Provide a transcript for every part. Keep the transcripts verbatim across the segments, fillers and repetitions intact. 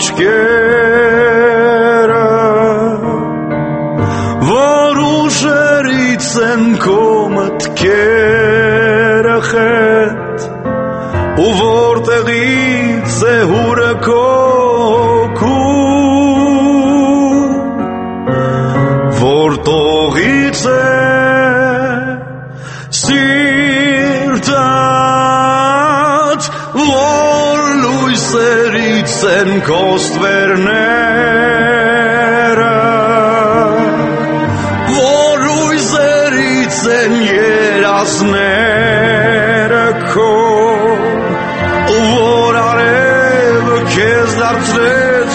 աչքերը որ ուժերից են քո մտքերը խետ ու որտեղից է հուրը քո հոգում որ տողից է սիրտած որ լույսերից են քո ստվերները որ լույսերից են երազները քո որ արևը քեզ դարձրեց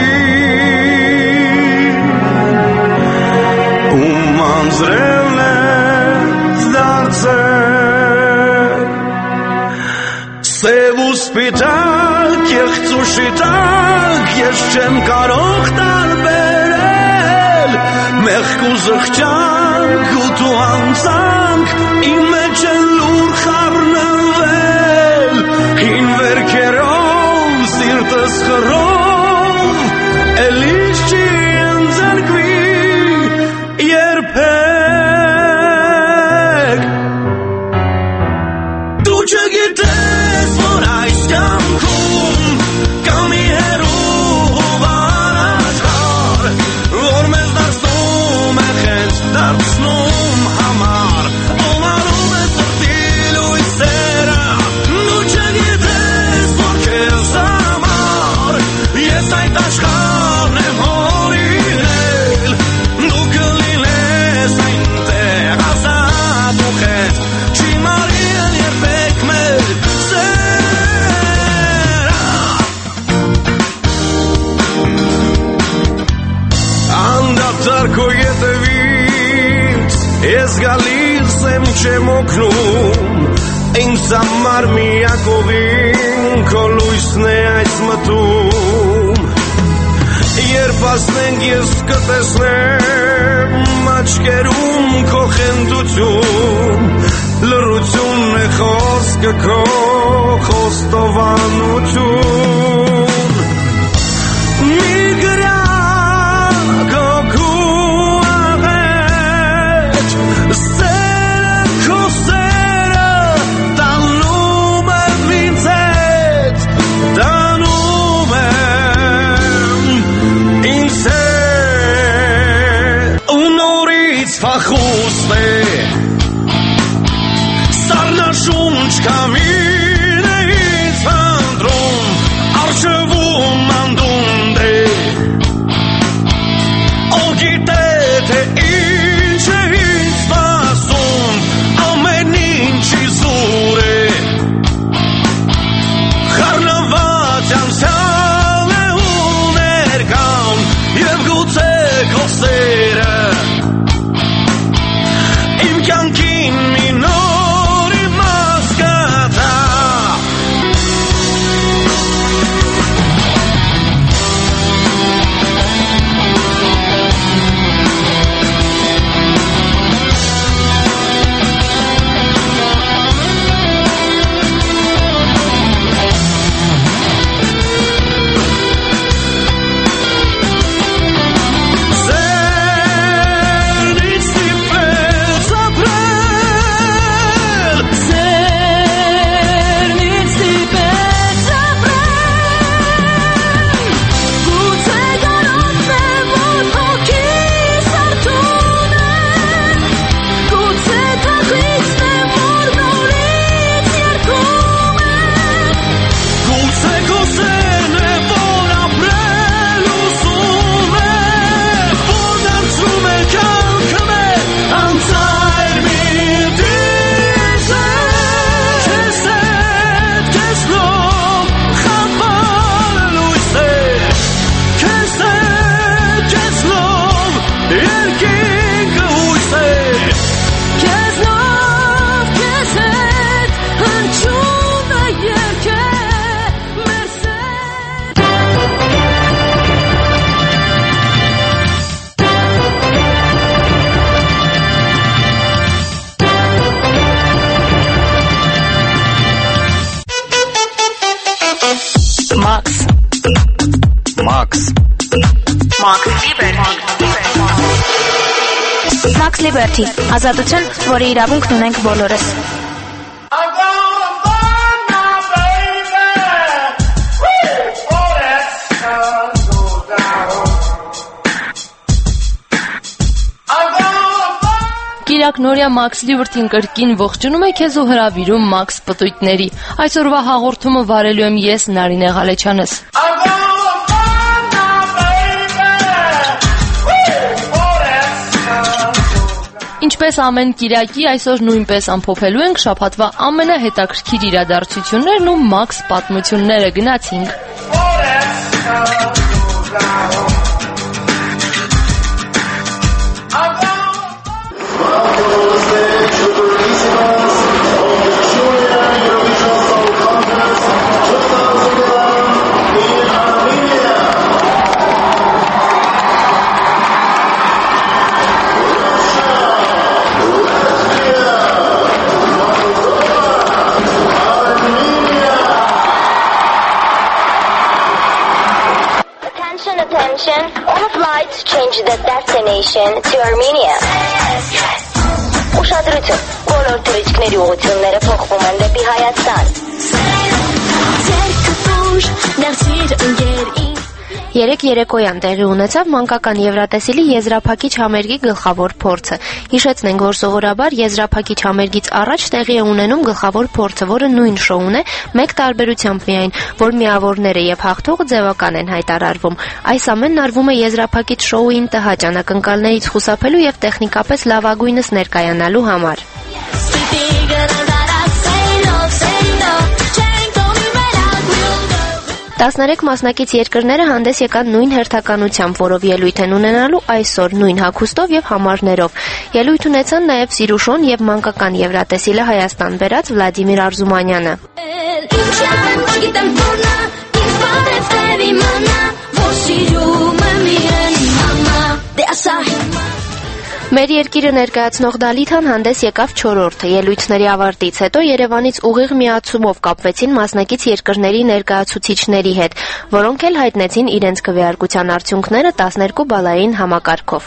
լուսին ու մանձրևն ես դարձել սև ու սպիտակ կեղծ ու շիտակ ես չեմ կարող տարբերել մեղք ու զղջանք ու դու անձանք իմ մեջ են լուր խառնվել հին վերքերով սիրտս խռով էլիս չի ընձեռնվի երբեք դու չգիտես որ այս կյանքում կա մի հեռու վարաշար որ մեզ դարձնում է խենց դարձնում համար ով արում է սրտի լույսերը դու չգիտես որ քեզ համար ես այդ աշխարհն եմ հորինել դու կլինես այնտեղ ազատ ու խենց չի մարիել երբեք մեր սերը անդադար քո ետևից ես գալիս եմ չեմ օգնում ինձ համար միակողին քո լույսն է այս մտում երբ ասնենք ես կտեսնեմ աչքերում քո խնդություն լռությունն է խոսքը քո խոստովանություն մի գրյա քո քու աղետ սերը քո սերը տանում եմ ինձ հետ տանում եմ ինձ հետ ու նորից փախուստ է սառնաշունչ կամինից հանդրում Max. Max Liberty. Max Liberty. Ազատություն, որի իրավունքն ունենք բոլորս։ Կիրակ Նորյա Max Liberty-ին կրկին ողջունում է քեզ ու հրավիրում Max պտույտների։ Այսօրվա հաղորդումը վարելու եմ ես, Նարինե Ղալեչյանս։ Ինչպես ամեն կիրակի, այսօր նույնպես ամփոփելու ենք շաբաթվա ամենահետաքրքիր իրադարձություններն ու Max պատմությունները։ Գնացինք։ Attention, all flights change the destination to Armenia. Ուշադրություն, բոլոր թռիչքների ուղղությունները փոխվում են դեպի Հայաստան։ Երեք երեկոյան տեղի ունեցավ մանկական եվրատեսիլի եզրափակիչ համերգի գլխավոր փորձը։ Հիշեցնենք, որ սովորաբար եզրափակիչ համերգից առաջ տեղի է ունենում գլխավոր փորձը, որը նույն շոուն է, մեկ տարբերությամբ միայն, որ միավորները եւ հաղթողը ձևական են հայտարարվում։ Այս ամենն արվում է եզրափակիչ շոուին տհաճ անակնկալներից խուսափելու եւ տեխնիկապես լավագույնս ներկայանալու համար։ տասներեք մասնակից երկրները հանդես եկան նույն հերթականությամբ, որով ելույթ են ունենալու այսօր նույն հագուստով եւ համարներով։ Ելույթ ունեցան նաեւ Սիրուշոն եւ մանկական եվրատեսիլը Հայաստան բերած Վլադիմիր Արզումանյանը։ Մեր երկիրը ներկայացնող Դալիթան հանդես եկավ չորրորդը։ Ելույթների ավարտից հետո Երևանից ուղիղ միացումով կապվեցին մասնակից երկրների ներկայացուցիչների հետ, որոնք էլ հայտնեցին իրենց քվեարկության արդյունքները տասներկու բալային համակարգով։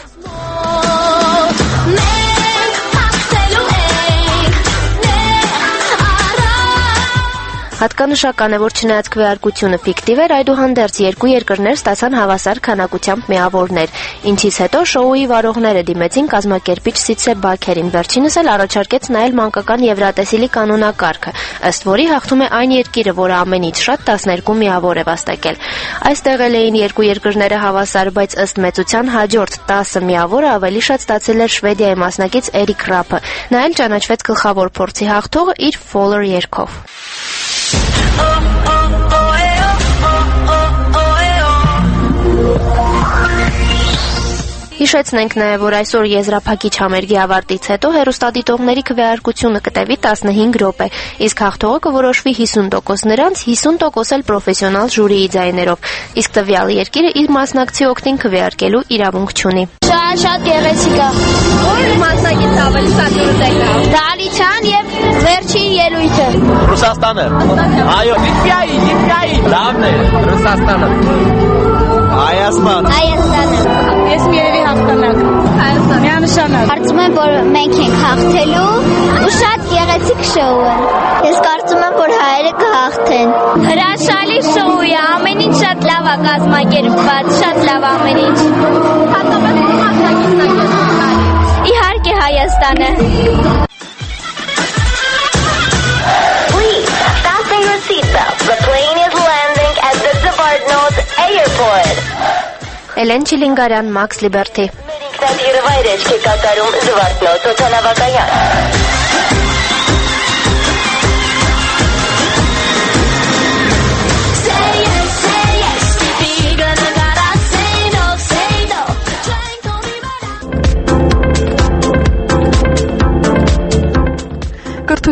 Հատկանշական է, որ չնայած քվեարկությունը ֆիկտիվ էր, այդուհանդերձ երկու երկրներ ստացան հավասար քանակությամբ միավորներ, ինչից հետո շոուի վարողները դիմեցին կազմակերպիչ Սիցե Բաքերին, վերջինս էլ առաջարկեց նայել մանկական եվրատեսիլի կանոնակարգը, ըստ որի հաղթում է այն երկիրը, որը ամենից շատ տասներկու միավոր է վաստակել։ Այստեղ էլ էին երկու երկրները հավասար, բայց ըստ մեծության հաջորդ տասը միավորը ավելի շատ ստացել էր Շվեդիայի մասնակից Էրիկ Ռափը։ Նա էլ ճանաչվեց գլխավոր փորձի հաղթողը իր Faller երգով։ Հիշեցնենք նաև, որ այսօր եզրափակիչ համերգի ավարտից հետո հեռուստադիտողների քվեարկությունը կտևի տասնհինգ րոպե, իսկ հաղթողը կորոշվի հիսուն տոկոս նրանց, հիսուն տոկոս էլ պրոֆեսիոնալ ժյուրիի ձայներով, իսկ տվյալ երկիրը իր մասնակցի օգտին քվեարկելու իրավունք չունի։ Շատ շատ գեղեցիկ է։ Ո՞ր մասնակից ավելի շատ ուրիշ Դալիթան եւ վերջին ելույթը։ Ռուսաստանը։ Այո, Լիտվայի, Լիտվայի։ Լավն է, Ռուսաստանը։ Հայաստան։ Հայաստանը։ Ես միևի հաղթանակ։ Հայաստան։ Միանշանակ։ Կարծում եմ, որ մենք ենք հաղթելու ու շատ գեղեցիկ շոու է։ Ես կարծում եմ, որ հայերը կհաղթեն։ Հրաշալի շոու է, ամեն ինչ շատ լավ է կազմակերպված, շատ լավ ամեն ինչ։ Հատկապես մասնակիցն է։ Իհարկե Հայաստանը։ Please fasten your seatbelt. The plane is landing at the Zvartnots airport. Էլեն Չիլինգարյան, Max Liberty։ Մերիկնադիրը վայրեջք է կատարում Զվարթնոց օդանավակայան։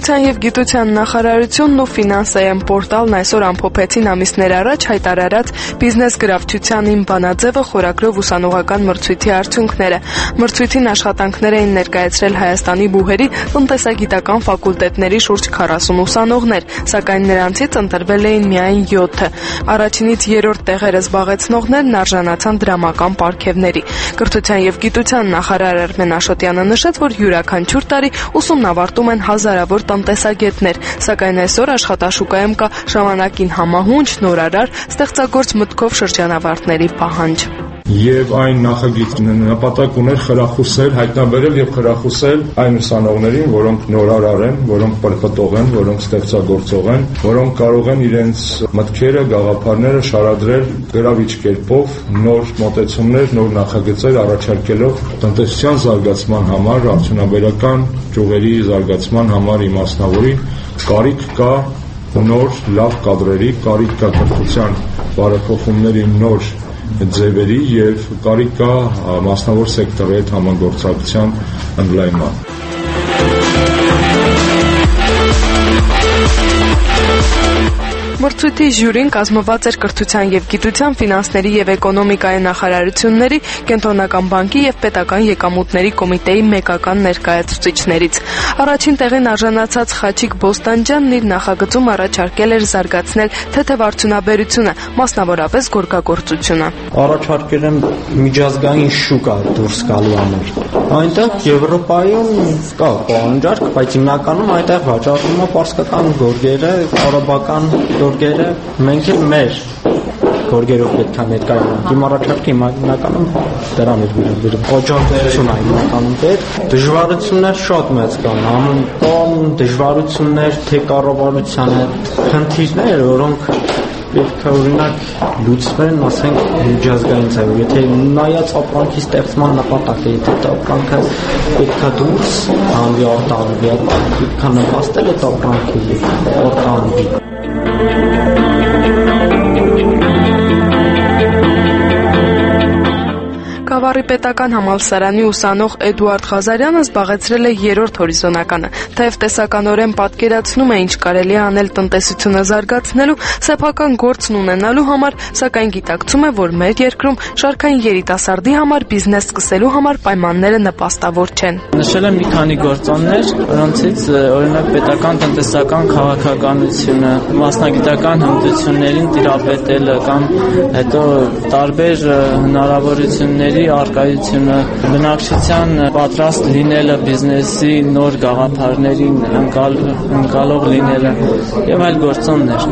Կրթության և գիտության նախարարությունն ու ֆինանսային պորտալն այսօր ամփոփեցին ամիսներ առաջ հայտարարած բիզնես գրավչությանին բանաձևը խորագրով ուսանողական մրցույթի արդյունքները։ Մրցույթին աշխատանքներ էին ներկայացրել Հայաստանի բուհերի տնտեսագիտական ֆակուլտետների շուրջ քառասուն ուսանողներ, սակայն նրանցից ընտրվել էին միայն յոթը։ Առաջինից երրորդ տեղերը զբաղեցնողներն արժանացան դրամական պարգևների։ Կրթության և գիտության նախարար Արմեն Աշոտյանը նշեց, որ յուրաքանչյուր տարի ուսումն ավարտում են հազարավոր տնտեսագետներ, սակայն այսօր աշխատաշուկայում կա ժամանակին համահունչ, նորարար, ստեղծագործ մտքով շրջանավարտների պահանջ։ Եվ այն նախագիծը նպատակ ուներ խրախուսել, հայտնաբերել եւ խրախուսել այն ուսանողներին, որոնք նորարար են, որոնք պրպտող են, որոնք ստեղծագործող են, որոնք կարող են իրենց մտքերը, գաղափարները շարադրել գրավիչ կերպով, նոր մոտեցումներ, նոր նախագծեր առաջարկելով տնտեսության զարգացման համար, արդյունաբերական ճյուղերի զարգացման համար իմաստնավորի կարիք կա նոր լավ կադրերի, կարիք կա կրթության բարեփոխումների նոր ձևերի եւ կարիք կա մասնավոր սեկտորի հետ համագործակցության ընդլայնման։ Մրցույթի ժյուրին կազմված էր կրթության և գիտության, ֆինանսների և էկոնոմիկայի նախարարությունների, Կենտրոնական բանկի և պետական եկամուտների կոմիտեի մեկական ներկայացուցիչներից։ Առաջին տեղին արժանացած Խաչիկ Բոստանջյանն իր նախագծում առաջարկել էր զարգացնել թեթև արդյունաբերությունը, մասնավորապես գորգագործությունը։ Առաջարկել եմ միջազգային շուկա դուրս գալու համար։ Այնտեղ Եվրոպայում կա պահանջարկ, բայց հիմնականում այնտեղ վաճառվում է պարսկական գորգերը, արաբական գորգերը, մենք էլ մեր գորգերով պետք է ներկայանանք։ Իմ առաջարկը հիմնականում դրան էր վերաբերում։ Օջախություն է հիմնականում պետք։ Դժվարություններ շատ մեծ կան, ամեն դժվարություններ, թե կառավարության հետ խնդիրներ, որոնք պետք է օրինակ լուծվեն, ասենք միջազգային ձևով։ Եթե նայած ապրանքի ստեղծման նպատակը, եթե ապրանքը պետք է դուրս հանվի արտահանվի, պետք է նպաստել այդ ապրանքի արտահանվի։ Գավառի պետական համալսարանի ուսանող Էդուարդ Ղազարյանը զբաղեցրել է երրորդ հորիզոնականը, թեև տեսականորեն պատկերացնում է ինչ կարելի է անել տնտեսությունը զարգացնելու, սեփական գործն ունենալու համար, սակայն գիտակցում է, որ մեր երկրում շարքային երիտասարդի համար բիզնես սկսելու համար պայմանները նպաստավոր չեն։ Նշել եմ մի քանի գործոններ, որոնցից օրինակ պետական տնտեսական քաղաքականությունը, մասնագիտական հմտություններին տիրապետելը կամ հետո տարբեր հնարավորությունների արկայությունը, բնակչության պատրաստ լինելը, բիզնեսի նոր գաղափարներին ընկալող լինելը եւ այլ գործոններ։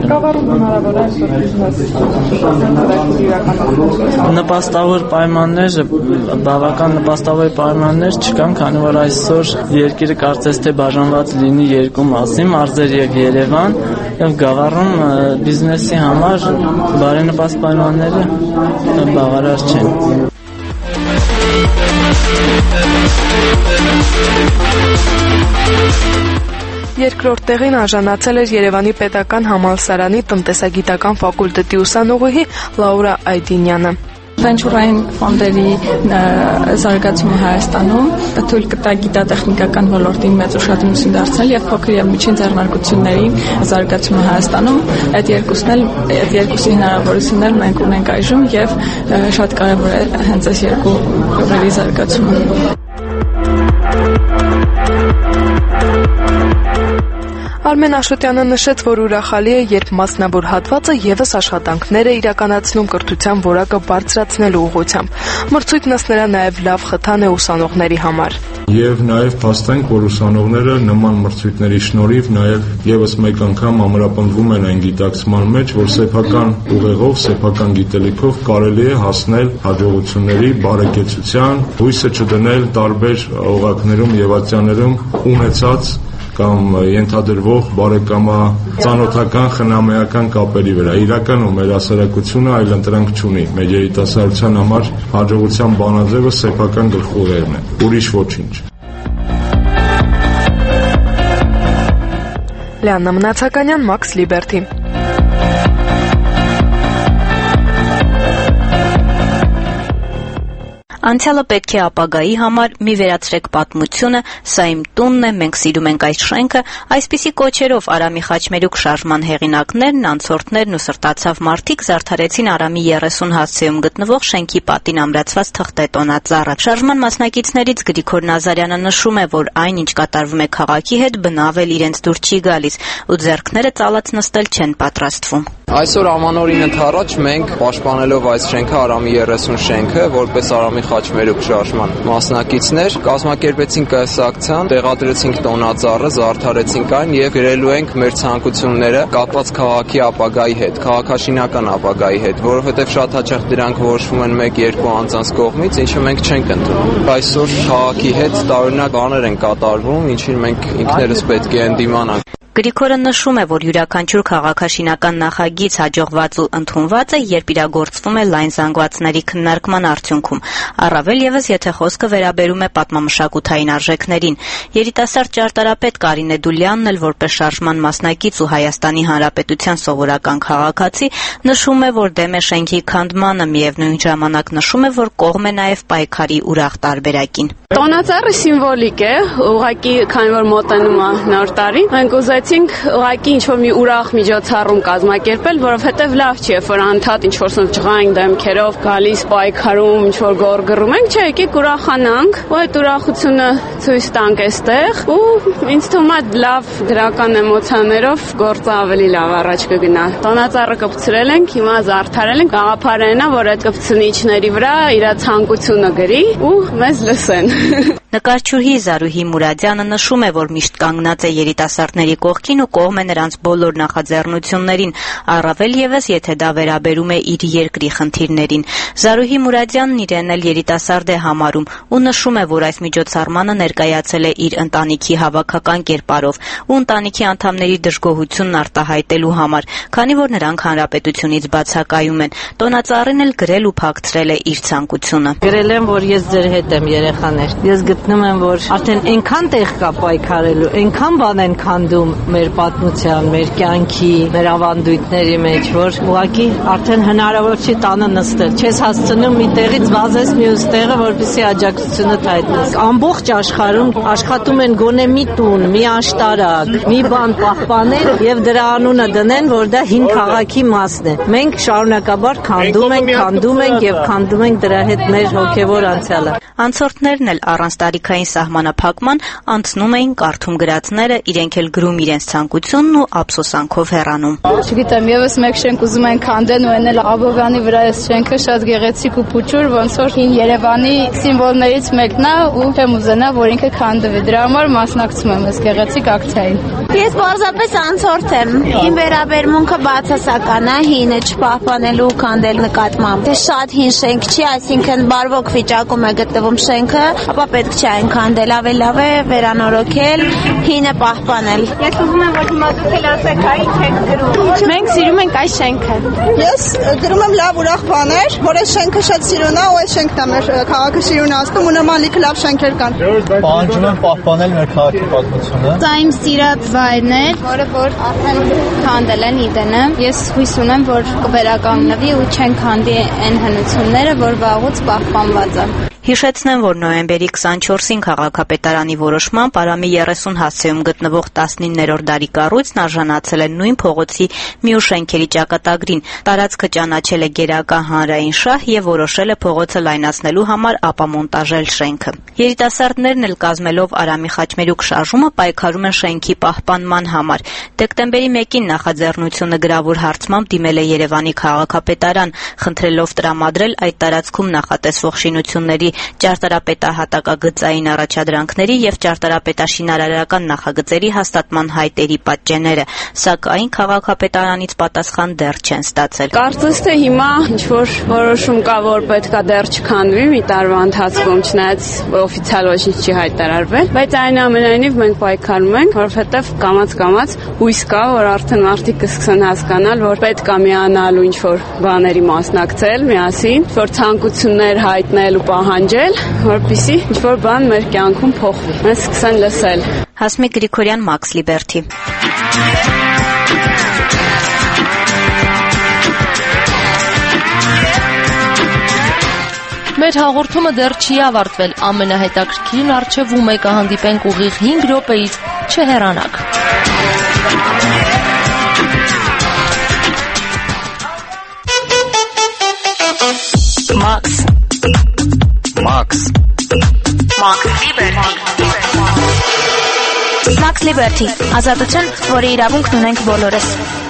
Նպաստավոր պայմաններ, բավական նպաստավոր պայմաններ չկան, քանի որ այսօր երկիրը կարծես թե բաժանված լինի երկու մասի, մարզեր եւ Երևան, եւ Գավառում բիզնեսի համար բարենպաստ պայմանները բավարար չեն։ Երկրորդ տեղին արժանացել էր Երևանի պետական համալսարանի տնտեսագիտական ֆակուլտետի ուսանողուհի Լաուրա Այդինյանը։ Վենչուրային ֆոնդերի զարգացումը Հայաստանում թույլ կտա գիտատեխնիկական ոլորտին մեծ ուշադրություն դարձնել եւ փոքր եւ միջին ձեռնարկությունների զարգացումը Հայաստանում։ Այդ երկուսն էլ այդ երկուսի հնարավորություններ մենք ունենք այժմ եւ շատ կարեւոր է հենց այս երկու ուղերի զարգացումը։ Արմեն Աշոտյանը նշեց, որ ուրախալի է, երբ մասնավոր հատվածը եւս աշխատանքներ է իրականացնում կրթության որակը բարձրացնելու ուղղությամբ։ Մրցույթն ըստ նրա նաեւ լավ խթան է ուսանողների համար։ Եվ նաև փաստենք, որ ուսանողները նման մրցույթների շնորհիվ նաև եւս մեկ անգամ ամրապնդվում են այն գիտակցման մեջ, որ սեփական ուղեղով, սեփական գիտելիքով կարելի է հասնել հաջողությունների, բարեկեցության, հույսը չդնել տարբեր օղակներում եւ ատյաններում ունեցած կամ ենթադրվող բարեկամա ծանոթական խնամեական կապերի վրա։ Իրականում մեր հասարակությունը այլ ընտրանք չունի։ Մեր երիտասարդության համար հաջողության բանաձևը սեփական գլխուղերն է, ուրիշ ոչինչ։ Լիաննա Մնացականյան, Մաքս Լիբերթի։ Անցյալը պետք է ապագայի համար, մի վերացրեք պատմությունը, սա իմ տունն է, մենք սիրում ենք այս շենքը, այսպիսի կոչերով Արամի խաչմերուկ շարժման հեղինակներն, անցորդներն ու սրտացավ մարդիկ զարդարեցին Արամի երեսուն հասցեում գտնվող շենքի պատին ամրացված թղթե տոնածառը։ Շարժման մասնակիցներից Գրիգոր Նազարյանը նշում է, որ այն, ինչ կատարվում է քաղաքի հետ, բնավ էլ իրենց դուր չի գալիս ու ձեռքները ծալած նստել չեն պատրաստվում։ Այսօր ամանորին ընդառաջ մենք պաշտպանելով այս շենքը, Արամի երեսուն շենքը, որպես Արամի խաչմերուկ շարժման մասնակիցներ, կազմակերպեցինք այս ակցիան, տեղադրեցինք տոնածառը, զարդարեցինք այն եւ գրելու ենք մեր ցանկությունները կապված քաղաքի ապագայի հետ, քաղաքաշինական ապագայի հետ, որովհետեւ շատ հաճախ դրանք որոշվում են մեկ-երկու անձանց կողմից, ինչը մենք չենք ընդունում։ Այսօր քաղաքի հետ տարօրինակ բաներ են կատարվում, ինչին մենք ինքներս պետք է ընդդիմանանք։ Գրիգորը նշում է, որ յուրաքանչյուր քաղաքաշինական նախագիծ հաջողված ու ընդունված է, երբ իրագործվում է լայն զանգվածների քննարկման արդյունքում, առավել ևս եթե խոսքը վերաբերում է պատմամշակութային արժեքներին։ Երիտասարդ ճարտարապետ Կարինե Դուլյանն էլ որպես շարժման մասնակից ու Հայաստանի Հանրապետության սովորական քաղաքացի նշում է, որ դեմ է շենքի քանդմանը, միևնույն ժամանակ նշում է, որ կողմ է նաև պայքարի ուրախ տարբերակին։ Տոնածառը սիմվոլիկ է, ուղղակի քանի որ մոտենում է նոր տարին, մենք ուզեցինք ուղղակի ինչ-որ մի ուրախ միջոցառում կազմակերպել, որովհետև լավ չի, որ անդադ ինչ-որ ջղային դեմքերով գալիս պայքարում, ինչ-որ գորգռում ենք, չէ, եկեք ուրախանանք, ու այդ ուրախությունը ցույց տանք այստեղ, ու ինձ թվում է լավ դրական էմոցիաներով գործը ավելի լավ առաջ կգնա։ Տոնածառը կպցրել ենք, հիմա զարդարել ենք, գաղափարն է, որ այդ կպցնիչների վրա իր ցանկությունը գրի ու մեզ լսեն։ Նկարչուհի Զարուհի Մուրադյանը նշում է, որ միշտ կանգնած է երիտասարդների կողքին ու կողմ է նրանց բոլոր նախաձեռնություններին, առավել ևս եթե դա վերաբերում է իր երկրի խնդիրներին։ Զարուհի Մուրադյանն իրեն էլ երիտասարդ է համարում ու նշում է, որ այս միջոցառմանը ներկայացել է իր ընտանիքի հավաքական կերպարով ու ընտանիքի անդամների դժգոհությունն արտահայտելու համար, քանի որ նրանք հանրապետությունից բացակայում են։ Տոնածառին էլ գրել ու փակցրել է իր ցանկությունը։ Գրել եմ, որ ես ձեր հետ եմ, երեխաներ։ Ես գտնում եմ, որ արդեն այնքան տեղ կա պայքարելու, այնքան բան են քանդում մեր պատմության, մեր կյանքի, մեր ավանդույթների մեջ, որ ուղղակի արդեն հնարավոր չի տանը նստել։ Չես հասցնում մի տեղից վազես մյուս տեղը, որպեսզի աջակցությունդ հայտնես։ Ամբողջ աշխարհում աշխատում են գոնե մի տուն, մի աշտարակ, մի բան պահպանել եւ դրա անունը դնեն, որ դա հին քաղաքի մասն է։ Մենք շարունակաբար քանդում ենք, քանդում ենք եւ քանդում ենք դրա հետ մեր հոգեվոր անցյալը։ Անցորդներն էլ առանց տարիքային սահմանափակման անցնում էին կարդում գրածները, իրենք էլ գրում իրենց ցանկությունն ու ափսոսանքով հեռանում։ Չգիտեմ, եւս մեկ շենք ուզում են քանդեն ու էնել Աբովյանի վրա այս շենքը շատ գեղեցիկ ու փուչուր, ոնց որ հին Երևանի սիմվոլներից մեկն է ու չեմ ուզենա, որ ինքը քանդվի։ Դրա համար մասնակցում եմ այս գեղեցիկ ակցիային։ Ես պարզապես անցորդ եմ։ Իմ վերաբերմունքը բացասական է, հինը չպահպանելու ու քանդել նկատմամբ։ Դե շատ հին շենք չի, այսինքն բարվոք վիճակում է գտնվում շենքը, ապա պետք չէ այն քանդել, ավելի լավ է վերանորոգել, հինը պահպանել։ Ես ուզում եմ, որ հիմա դուք էլ ասեք, այ չեք գրում։ Մենք սիրում ենք այս շենքը։ Ես գրում եմ լավ ուրախ բաներ, որ այս շենքը շատ սիրուն է ու այս շենքն է մեր քաղաքը սիրունացնում ու նման լիքը լավ շենքեր կան։ Պահանջում եմ պահպանել մեր քաղաքի պատմությունը։ Սա իմ սիրած վայրն է, որը որ արդեն քանդել են Իդենը։ Ես հույս ունեմ, որ կվերականգնվի ու չեն քանդի այն հնությունները, որ վաղուց պահպանված են։ Հիշեցնեմ, որ նոյեմբերի քսանչորսին քաղաքապետարանի որոշմամբ Արամի երեսուն հասցեում գտնվող տասնիններորդ դարի կառույցն արժանացել է նույն փողոցի մի ուշ շենքերի ճակատագրին։ Տարածքը ճանաչել է գերակա հանրային շահ եւ որոշել է փողոցը լայնացնելու համար ապամոնտաժել շենքը։ Երիտասարդներն էլ կազմելով Արամի խաչմերուկ շարժումը պայքարում են շենքի պահպանման համար։ Դեկտեմբերի մեկին նախաձեռնությունը գրավոր հարցմամբ դիմել է Երևանի քաղաքապետարան, խնդրելով տրամադրել այդ տարածքում նախատեսվող շինությունների ճարտարապետահատակագծային առաջադրանքների եւ ճարտարապետաշինարարական նախագծերի հաստատման հայտերի պատճենները, սակայն քաղաքապետարանից պատասխան դեռ չեն ստացել։ Կարծես թե հիմա ինչ որ որոշում կա, որ պետքա դեռ չքանդվի մի տարվա ընթացքում, չնայած օֆիցիալ ոչինչ չի հայտարարվել, բայց այնուամենայնիվ մենք պայքարում ենք, որովհետեւ կամաց-կամաց հույս կա, որ արդեն մարդիկ կսկսեն հասկանալ, որ պետք է միանալ ու ինչ որ բաների մասնակցել միասին, որ ցանկություններ հայտնել ու պահանջել, որպեսզի ինչ որ բան մեր կյանքում փոխվի։ Մենք սկսեն լսել։ Հասմիկ Գրիգորյան, Մաքս Լիբերթի։ Մեր հաղորդումը դեռ չի ավարտվել, ամենահետաքրքիրն առջևում է, կհանդիպենք ուղիղ հինգ րոպեից, չհեռանաք։ Max Max Max Liberty Max Liberty, ազատություն, որի իրավունքն ունենք բոլորս։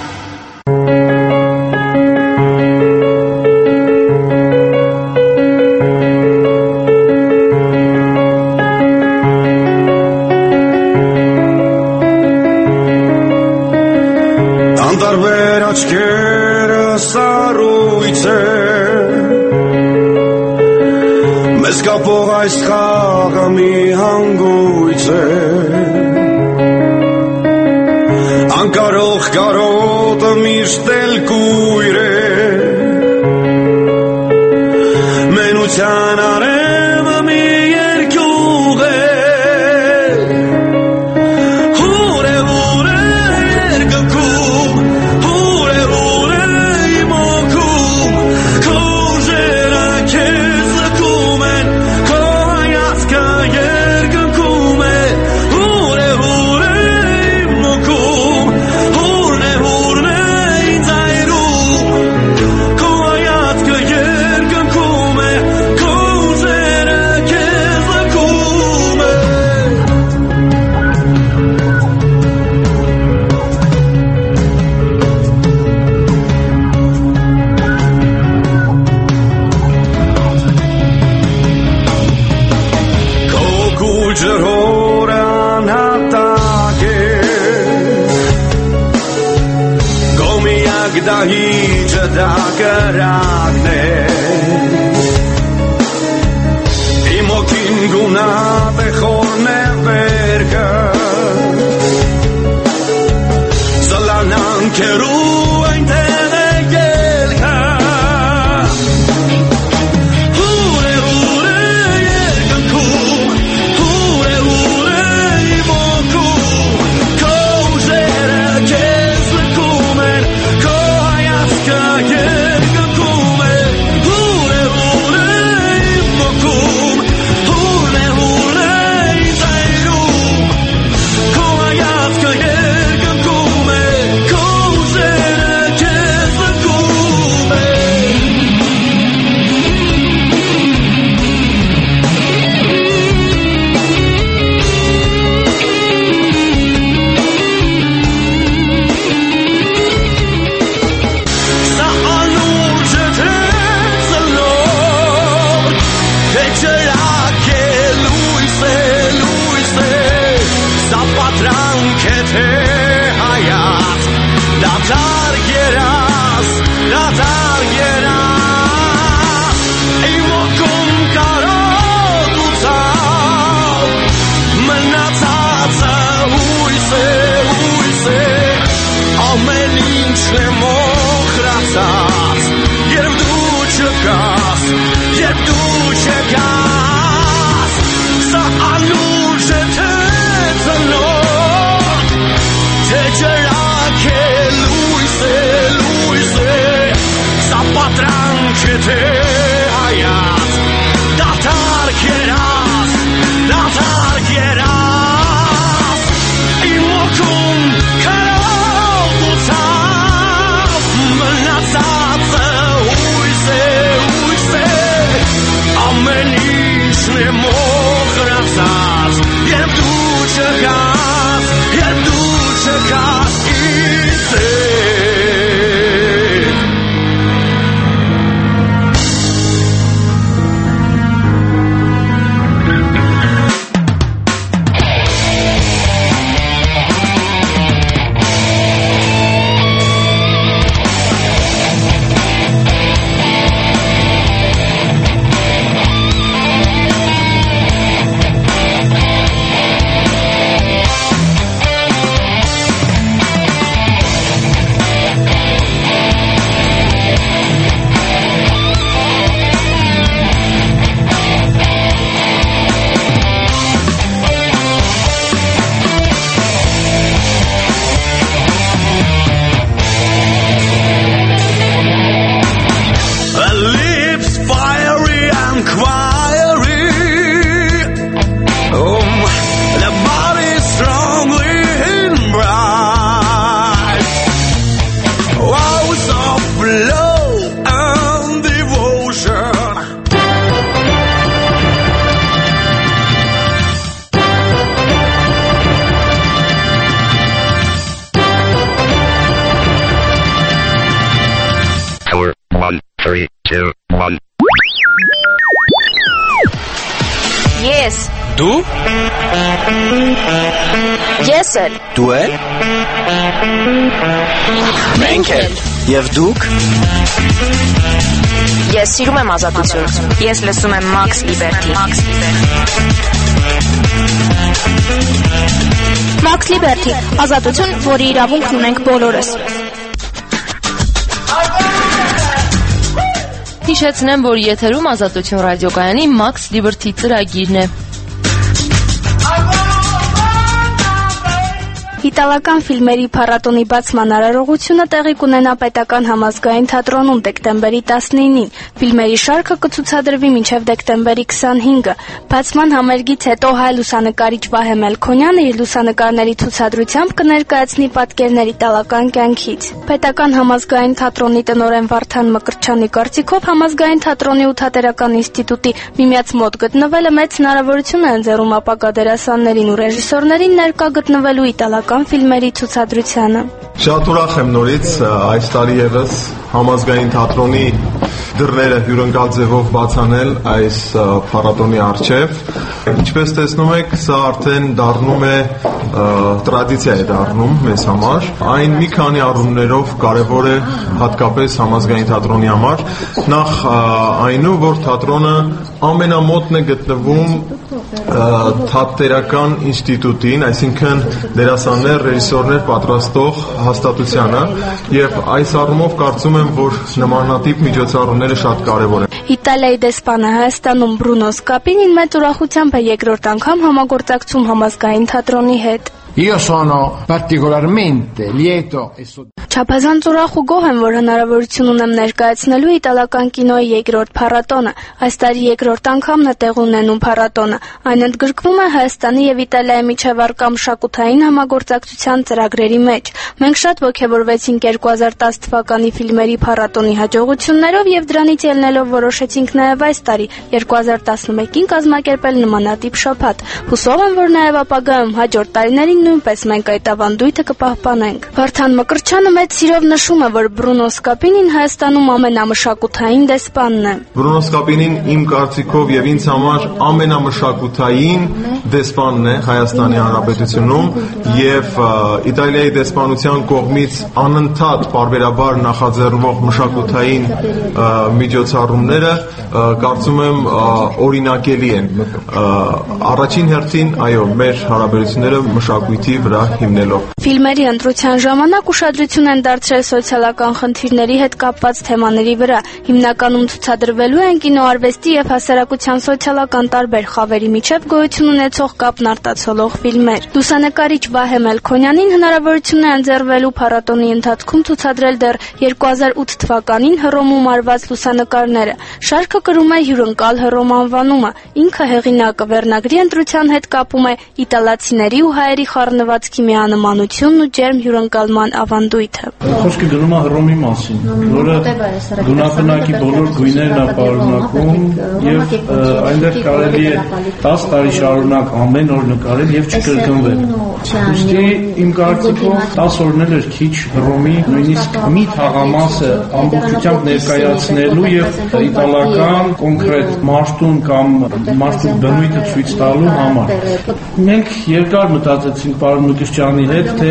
Անտարբեր աչքերը սառույց է, մեզ կապող այս խաղը մի հանգույց է, անկարող կարոտը միշտ էլ կույր է, մենության արևը մի երկյուղ է, հուր է հուր է երկնքում, հուր է հուր է իմ օգում, քո ուժերը քեզ լքում են, քո հայացքը երկնքում է, հուր է հուր է իմ օգում, հուրն է հուրն է ինձ այրում, քո հայացքը երկնքում է, քո ուժերը քեզ լքում է։ Քո գուջրհորը անհատակ է, քո միակ դահիճը դա կրակն է, իմ օգին գունատ է խորն է վերքը, զլանանքերու այնտեղ է ելքը, հուր է հուր է երկնքում, հուր է հուր է իմ օգում, քո ուժերը քեզ լքում են, քո հայացքը երկնքում է, հուր է հուր է իմ օգում, հուրն է հուրն է ինձ այրում, քո հայացքը երկնքում է, քո ուժերը քեզ լքում է։ Սա անուրջը թե ծլոր, թե ճրակ է լույս է, լույս է, սա պատրանք է թե հայաց, դադար երաս, դադար երաս, իմ օգում կարոտ ու ցավ, մնացածը հույս է, հույս է, ամեն ինչն է մոխրացած, երբ դու չկաս, երբ դու չկաս, սա անուշ է թե ծնոտ, թե ջրակ է լույս է, լույս է, սա պատրանք է թե հայաց, դադար կերաս, դադար կերաս, իմ օգում կարոտ ու ցավ, մնացածը հույս է, հույս է, ամեն ինչն է մոխրացած, երբ դու չկաս, երբ դու չկաս ինձ հետ։ Դու? Ես էլ։ Դու էլ? Մենք էլ։ Եվ դուք? Ես սիրում եմ ազատություն։ Ես լսում եմ Max Liberty։ Max Liberty, ազատություն, որի իրավունքն ունենք բոլորս։ Հիշեցնեմ, որ եթերում Ազատություն ռադիոկայանի Max Liberty ծրագիրն է։ Իտալական ֆիլմերի փառատոնի բացման արարողությունը տեղի կունենա Պետական համազգային թատրոնում դեկտեմբերի տասնինին։ Ֆիլմերի շարքը կցուցադրվի մինչև դեկտեմբերի քսանհինգը։ Բացման համերգից հետո հայ լուսանկարիչ Վահե Մելքոնյանը իր լուսանկարների ցուցադրությամբ կներկայացնի պատկերներ իտալական կյանքից։ Պետական համազգային թատրոնի տնօրեն Վարդան Մկրտչյանի կարծիքով համազգային թատրոնի ու թատերական ինստիտուտի միմյանց մոտ գտնվելը մեծ հնարավորություն է ընձեռում ապագա դերասաններին ու ռեժիսորներին ներկա գտնվելու իտալական ֆիլմերի ցուցադրությանը։ Շատ ուրախ եմ նորից այս տարի եւս համազգային թատրոնի դռները հյուրընկալ ձևով բացանել այս փառատոնի առջև։ Ինչպես տեսնում եք, սա արդեն դառնում է տրադիցիա է դառնում մեզ համար։ Այն մի քանի առումներով կարևոր է հատկապես համազգային թատրոնի համար։ Նախ այնու, որ թատրոնը ամենամոտն է գտնվում թատերական ինստիտուտին, այսինքն դերասաններ, ռեժիսորներ պատրաստող հաստատությանը, եւ այս առումով կարծում եմ, որ նմանատիպ միջոցառումները շատ կարևոր են։ Իտալիայի դեսպանը Հայաստանում Բրունո Սկապինին մեծ ուրախությամբ է երկրորդ անգամ համագործակցում համազգային թատրոնի հետ։ Io sono particolarmente lieto e Չափազանց ուրախ ու գոհ եմ, որ հնարավորություն ունեմ ներկայացնելու իտալական կինոյի երկրորդ փառատոնը։ Այս տարի երկրորդ անգամն է տեղ ունենում փառատոնը։ Այն ընդգրկվում է Հայաստանի եւ Իտալիայի միջև առկա մշակութային համագործակցության ծրագրերի մեջ։ Մենք շատ ոգևորվեցինք երկու հազար տասը թվականի ֆիլմերի փառատոնի հաջողություններով եւ դրանից ելնելով որոշեցինք նաեւ այս տարի երկու հազար տասնմեկին կազմակերպել նմանատիպ շաբաթ։ Հուսով եմ, որ նաեւ ապագայում հաջորդ տարիներին նույնպես մենք այդ ավանդույթը կպահպանենք։ Վարդան Մկրտչյանը մեծ սիրով նշում է, որ Բրունո Սկապինին Հայաստանում ամենամշակութային դեսպանն է։ Բրունո Սկապինին իմ կարծիքով եւ ինձ համար ամենամշակութային դեսպանն է Հայաստանի Հանրապետությունում եւ Իտալիայի դեսպանության կողմից անընդհատ պարբերաբար նախաձեռնվող մշակութային միջոցառումները կարծում եմ օրինակելի են։ Առաջին հերթին, այո, մեր հարաբերությունները մշակույթի վրա հիմնելով։ Ֆիլմերի ընտրության ժամանակ ուշադրություն են դարձրել սոցիալական խնդիրների հետ կապված թեմաների վրա։ Հիմնականում ցուցադրվելու են կինոարվեստի եւ հասարակության սոցիալական տարբեր խավերի միջև գոյություն ունեցող կապն արտացոլող ֆիլմեր։ Լուսանկարիչ Վահե Մելքոնյանին հնարավորություն է ընձեռվելու փառատոնի ընթացքում ցուցադրել դեռ երկու հազար ութ թվականին Հռոմում արված լուսանկարները։ Շարքը կրում է հյուրընկալ Հռոմ անվանումը։ Ինքը հեղինակը վերնագրի ընտրության հետ կապում է իտալացիների ու հայերի խառնվածքի միանմանությունն ու ջերմ հյուրընկալման ավանդույթը։ Խոսքը գնում է Հռոմի մասին, որը գունապնակի բոլոր գույներն է պարունակում եւ այնտեղ կարելի է տասը տարի շարունակ ամեն օր նկարել եւ չկրկնվել։ Ուստի իմ կարծիքով տասը օրն էլ քիչ Հռոմի նույնիսկ մի թաղամասը ամբողջությամբ ներկայացնելու եւ իտալական կոնկրետ մաշտուն կամ մաշտուն բնույթը ցույց տալու համար։ Մենք երկար մտածեցինք պարոն Մկրտչյանի հետ, թե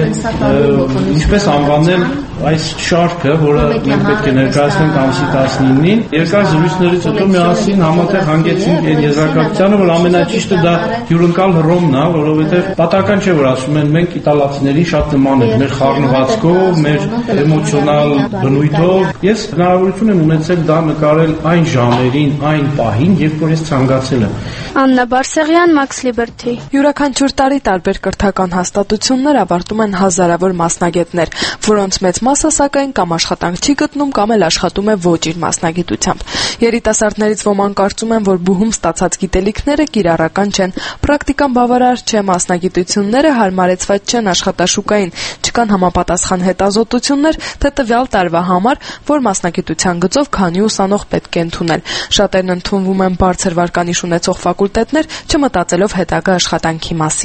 ինչպես անվանել այս շարքը, որը մենք պետք է ներկայացնենք ամսի տասնինին։ Երկար զրույցներից հետո միասին համատեղ հանգեցինք այն եզրակացությանը, որ ամենաճիշտը դա հյուրընկալ Հռոմն է, որովհետեւ պատահական չէ, որ ասում են մենք իտալացիների շատ նման ենք, մեր խառնվածքով, մեր էմոցիոնալ բնույթով։ Ես հնարավորություն եմ ունեցել դա նկարել այն ժամերին, այն պահին, երբ որ ես ցանկացել եմ։ Աննա Բարսեղյան, Max Liberty։ Յուրաքանչյուր տարի տարբեր կրթական հաստատություններ ավարտում են հազարավոր մասնագետներ, որոնց մեծ մասը սակայն կամ աշխատանք չի գտնում, կամ էլ աշխատում է ոչ իր մասնագիտությամբ։ Երիտասարդներից ոմանք կարծում են, որ բուհում ստացած գիտելիքները կիրառական չեն, պրակտիկան բավարար չէ, մասնագիտությունները հարմարեցված չեն աշխատաշուկային, չկան համապատասխան հետազոտություններ, թե տվյալ տարվա համար, որ մասնագիտության գծով քանի ուսանող պետք է ընդունել։ Շատերն ընդունվում են բարձր վարկանիշ ունեցող ֆակուլտետներ, չմտածելով հետագա աշխատանքի մասին։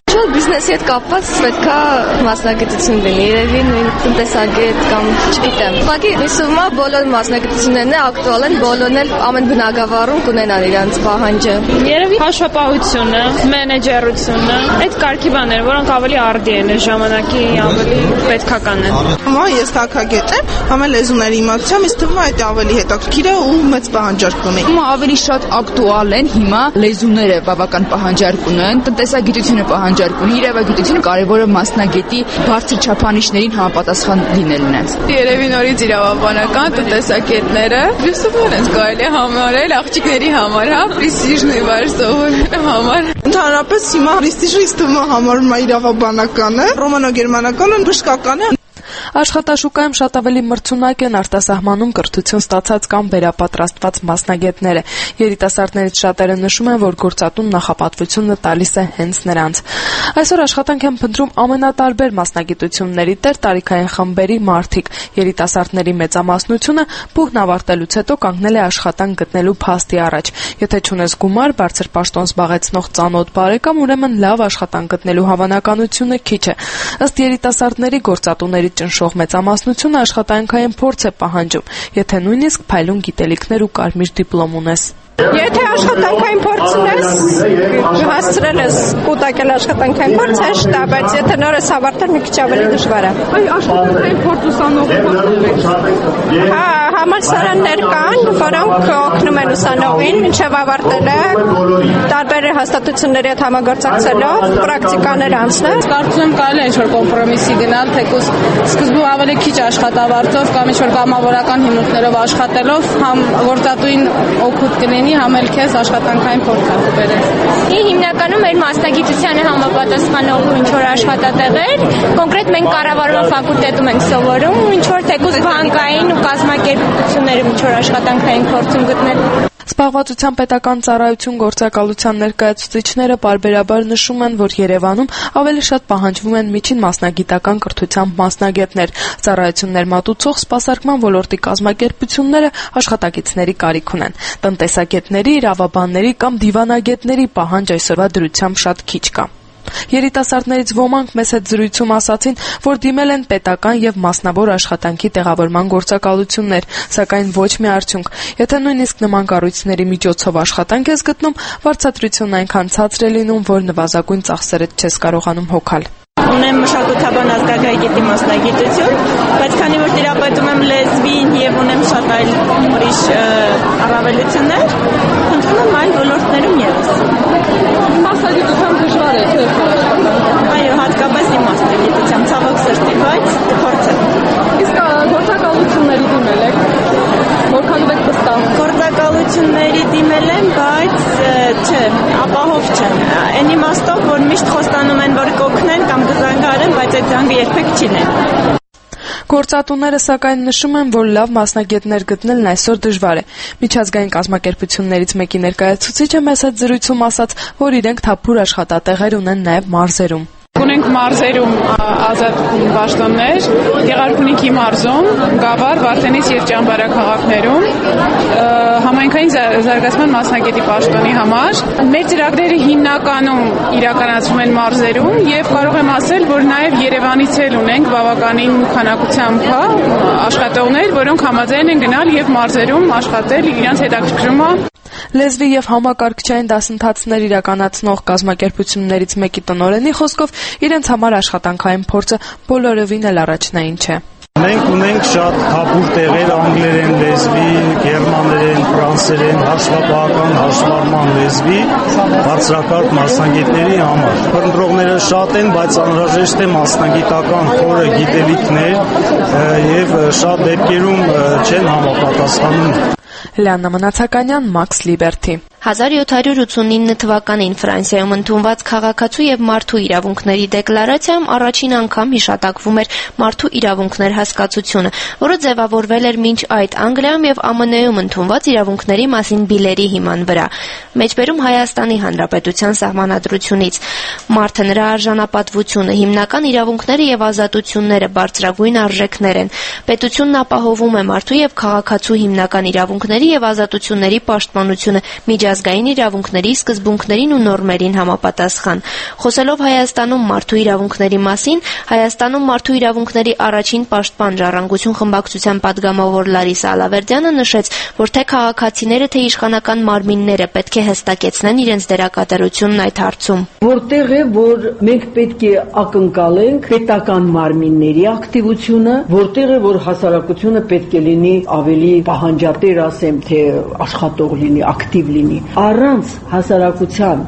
Շատ բիզնեսի հետ կապված պետքա մասնագիտություն լինի, երևի նույն տնտեսագետ կամ չգիտեմ։ Ուղղակի հույսում եմ բոլոր մասնագիտություններն է ակտուալ են, բոլորն էլ ամեն բնակավարում կունենան իրենց պահանջը։ Երևի հաշվապահությունը, մենեջերությունը, այդ կարգի բաներ, որոնք ավելի արդի են ժամանակի ավելի պետքական են։ Հիմա ես քաղաքագետ եմ, ամեն լեզուների իմացությամբ ինձ թվում է այդ ավելի հետաքրքիր է ու մեծ պահանջարկ ունի։ Հիմա ավելի շատ ակտուալ են, հիմա լեզուները բավական պահանջարկ ունեն, տնտեսագիտությունը պահանջարկ ունի, իրավագիտությունը կարևորը մասնագետի բարձր չափանիշներին համապատասխան լինելն է։ Երևի նորից իրավաբանական տնտեսագետները հյուսումներ են կարելի համարել աղջիկների համար, հա, պրեստիժն է վար սովորելու համար։ Ընդհանրապես հիմա պրեստիժը ինձ թվում է համարում է իրավաբանականը, ռոմանո-գերմանականը, բժշկականը։ Աշխատաշուկայում շատ ավելի մրցունակ են արտասահմանում կրթություն ստացած կամ վերապատրաստված մասնագետները։ Երիտասարդներից շատերը նշում են, որ գործատուն նախապատվությունը տալիս է հենց նրանց։ Այսօր աշխատանք են փնտրում ամենատարբեր մասնագիտությունների տեր տարիքային խմբերի մարդիկ։ Երիտասարդների մեծամասնությունը բուհն ավարտելուց հետո կանգնել է աշխատանք գտնելու փաստի առաջ։ Եթե չունես գումար, բարձր պաշտոն զբաղեցնող ծանոթ բարեկամ, ուրեմն լավ աշխատանք գտնելու հավանականությունը քիչ է։ Ըստ երիտասարդների գործատուների ճնշող մեծամասնությունը աշխատանքային փորձ է պահանջում, եթե նույնիսկ փայլուն գիտելիքներ ու կարմիր դիպլոմ ունես։ Եթե աշխատանքային փորձ ունես, հասցրել ես կուտակել աշխատանքային փորձ, հեշտ է, բայց եթե նոր ես ավարտել, մի քիչ ավելի դժվար է։ Այ աշխատանքային փորձ ուսանողի Հա, համալսարաններ կան, որոնք օգնում են ուսանողին մինչև ավարտել է, տարբեր հաստատությունների հետ համագործակցելով պրակտիկաներ անցնել։ Կարծում եմ կարելի է ինչ-որ կոմպրոմիսի գնալ, թեկուզ սկզբում ավելի քիչ աշխատավարձով կամ ինչ-որ կամավորական հիմունքներով աշխատելով, համ գործատուին օգուտ կլինի, համ էլ քեզ աշխատանքային փորձ բերես։ Հիմնականում մեր մասնագիտությանը համապատասխանող ինչ-որ աշխատատեղեր, կոնկրետ մենք կառավարման ֆակուլտետում ենք սովորում, ինչ-որ թեկուզ բանկային ու կազմակերպություններում ինչ-որ աշխատանքային փորձում գտնել։ Զբաղվածության պետական ծառայություն գործակալության ներկայացուցիչները պարբերաբար նշում են, որ Երևանում ավելի շատ պահանջվում են միջին մասնագիտական կրթությամբ մասնագետներ։ Ծառայություններ մատուցող սպասարկման ոլորտի կազմակերպությունները աշխատակիցների կարիք ունեն։ Տնտեսագետների, իրավաբանների կամ դիվանագետների պահանջ այսօրվա դրությամբ շատ քիչ կա։ Երիտասարդներից ոմանք մեզ հետ զրույցում ասացին, որ դիմել են պետական եւ մասնավոր աշխատանքի տեղավորման գործակալություններ, սակայն ոչ մի արդյունք։ Եթե նույնիսկ նման կառույցների միջոցով աշխատանք ես գտնում, վարձատրությունն այնքան ցածր է լինում, որ նվազագույն ծախսերդ չես կարողանում հոգալ։ Ունեմ մշակութաբան ազգագայգետի մասնագիտություն, բայց քանի որ տիրապետում եմ լեզվին եւ ունեմ շատ այլ ուրիշ առավելություններ, խնդրում եմ այլ ոլորտներում եւս։ Մասնագիտությամբ դժվար է, թե՞ Այո, հատկապես իմ մասնագիտությամբ ցավոք սրտի, բայց փորձեմ։ Իսկ գործակալությունների դիմել եք, որքանով եք վստահ։ Գործակալությունների դիմել եմ, բայց չէ, ապահով չեմ։ Այն իմաստով, որ միշտ խոստանում են, որ կօգնեն կամ կզանգարեն, բայց այդ զանգը երբեք չի լինում։ Գործատուները սակայն նշում են, որ լավ մասնագետներ գտնելն այսօր դժվար է։ Միջազգային կազմակերպություններից մեկի ներկայացուցիչը մեզ հետ զրույցում ասաց, որ իրենք թափուր աշխատատեղեր ունեն նաև մարզերում։ Ունենք մարզերում ազատ պաշտոններ, Գեղարքունիքի մարզում, Գավառ, Վարդենիս եւ Ճամբարա քաղաքներում, համայնքային զարգացման մասնագետի պաշտոնի համար։ Մեր ծրագրերը հիմնականում իրականացվում են մարզերում եւ կարող եմ ասել, որ նաեւ Երևանից էլ ունենք բավականին քանակությամբ աշխատողներ, որոնք համաձայն են գնալ եւ մարզերում աշխատել, իրենց հետաքրքրում է։ Լեզվի եւ համակարգչային դասընթացներ իրականացնող կազմակերպություններից մեկի տնօրենի խոսքով իրենց համար աշխատանքային փորձը բոլորովին էլ առաջնային չէ։ Մենք ունենք շատ թափուր տեղեր անգլերեն լեզվի, գերմաներեն, ֆրանսերեն, հաշվապահական հաշվառման լեզվի բարձրակարգ մասնագետների համար։ Փնտրողները շատ են, բայց անհրաժեշտ է մասնագիտական խորը գիտելիքներ եւ շատ դեպքերում չեն համապատասխանում։ Լիաննա Մնացականյան, Max Liberty։ հազար յոթ հարյուր ութսունինը թվականին Ֆրանսիայում ընդունված քաղաքացու եւ մարդու իրավունքների դեկլարացիայում առաջին անգամ հիշատակվում էր մարդու իրավունքներ հասկացությունը, որը ձևավորվել էր մինչ այդ Անգլիայում եւ Α M N-ում ընդունված իրավունքների մասին բիլերի հիման վրա, մեջբերում Հայաստանի Հանրապետության սահմանադրությունից։ Մարդը, նրա արժանապատվությունը, հիմնական իրավունքները եւ ազատությունները բարձրագույն արժեքներ են։ Պետությունն ապահովում է մարդու եւ քաղաքացու հիմնական իրավունքների եւ ազատությունների պաշտպանությունը, միջազգային իրավունքների սկզբունքներին ու նորմերին համապատասխան։ Խոսելով Հայաստանում մարդու իրավունքների մասին, Հայաստանում մարդու իրավունքների առաջին պաշտպան Ժառանգություն խմբակցության падգամավոր Լարիսա Ալավերդյանը նշեց, որ թե քաղաքացիները, թե իշխանական մարմինները պետք է հստակեցնեն իրենց դերակատարությունն այդ հարցում։ Որտեղ է, որ մենք պետք է ակնկալենք պետական մարմինների ակտիվությունը, որտեղ է, որ հասարակությունը պետք է լինի ավելի պահանջատեր, ասեմ, թե աշխատող լինի, ակտիվ լինի։ Առանց հասարակության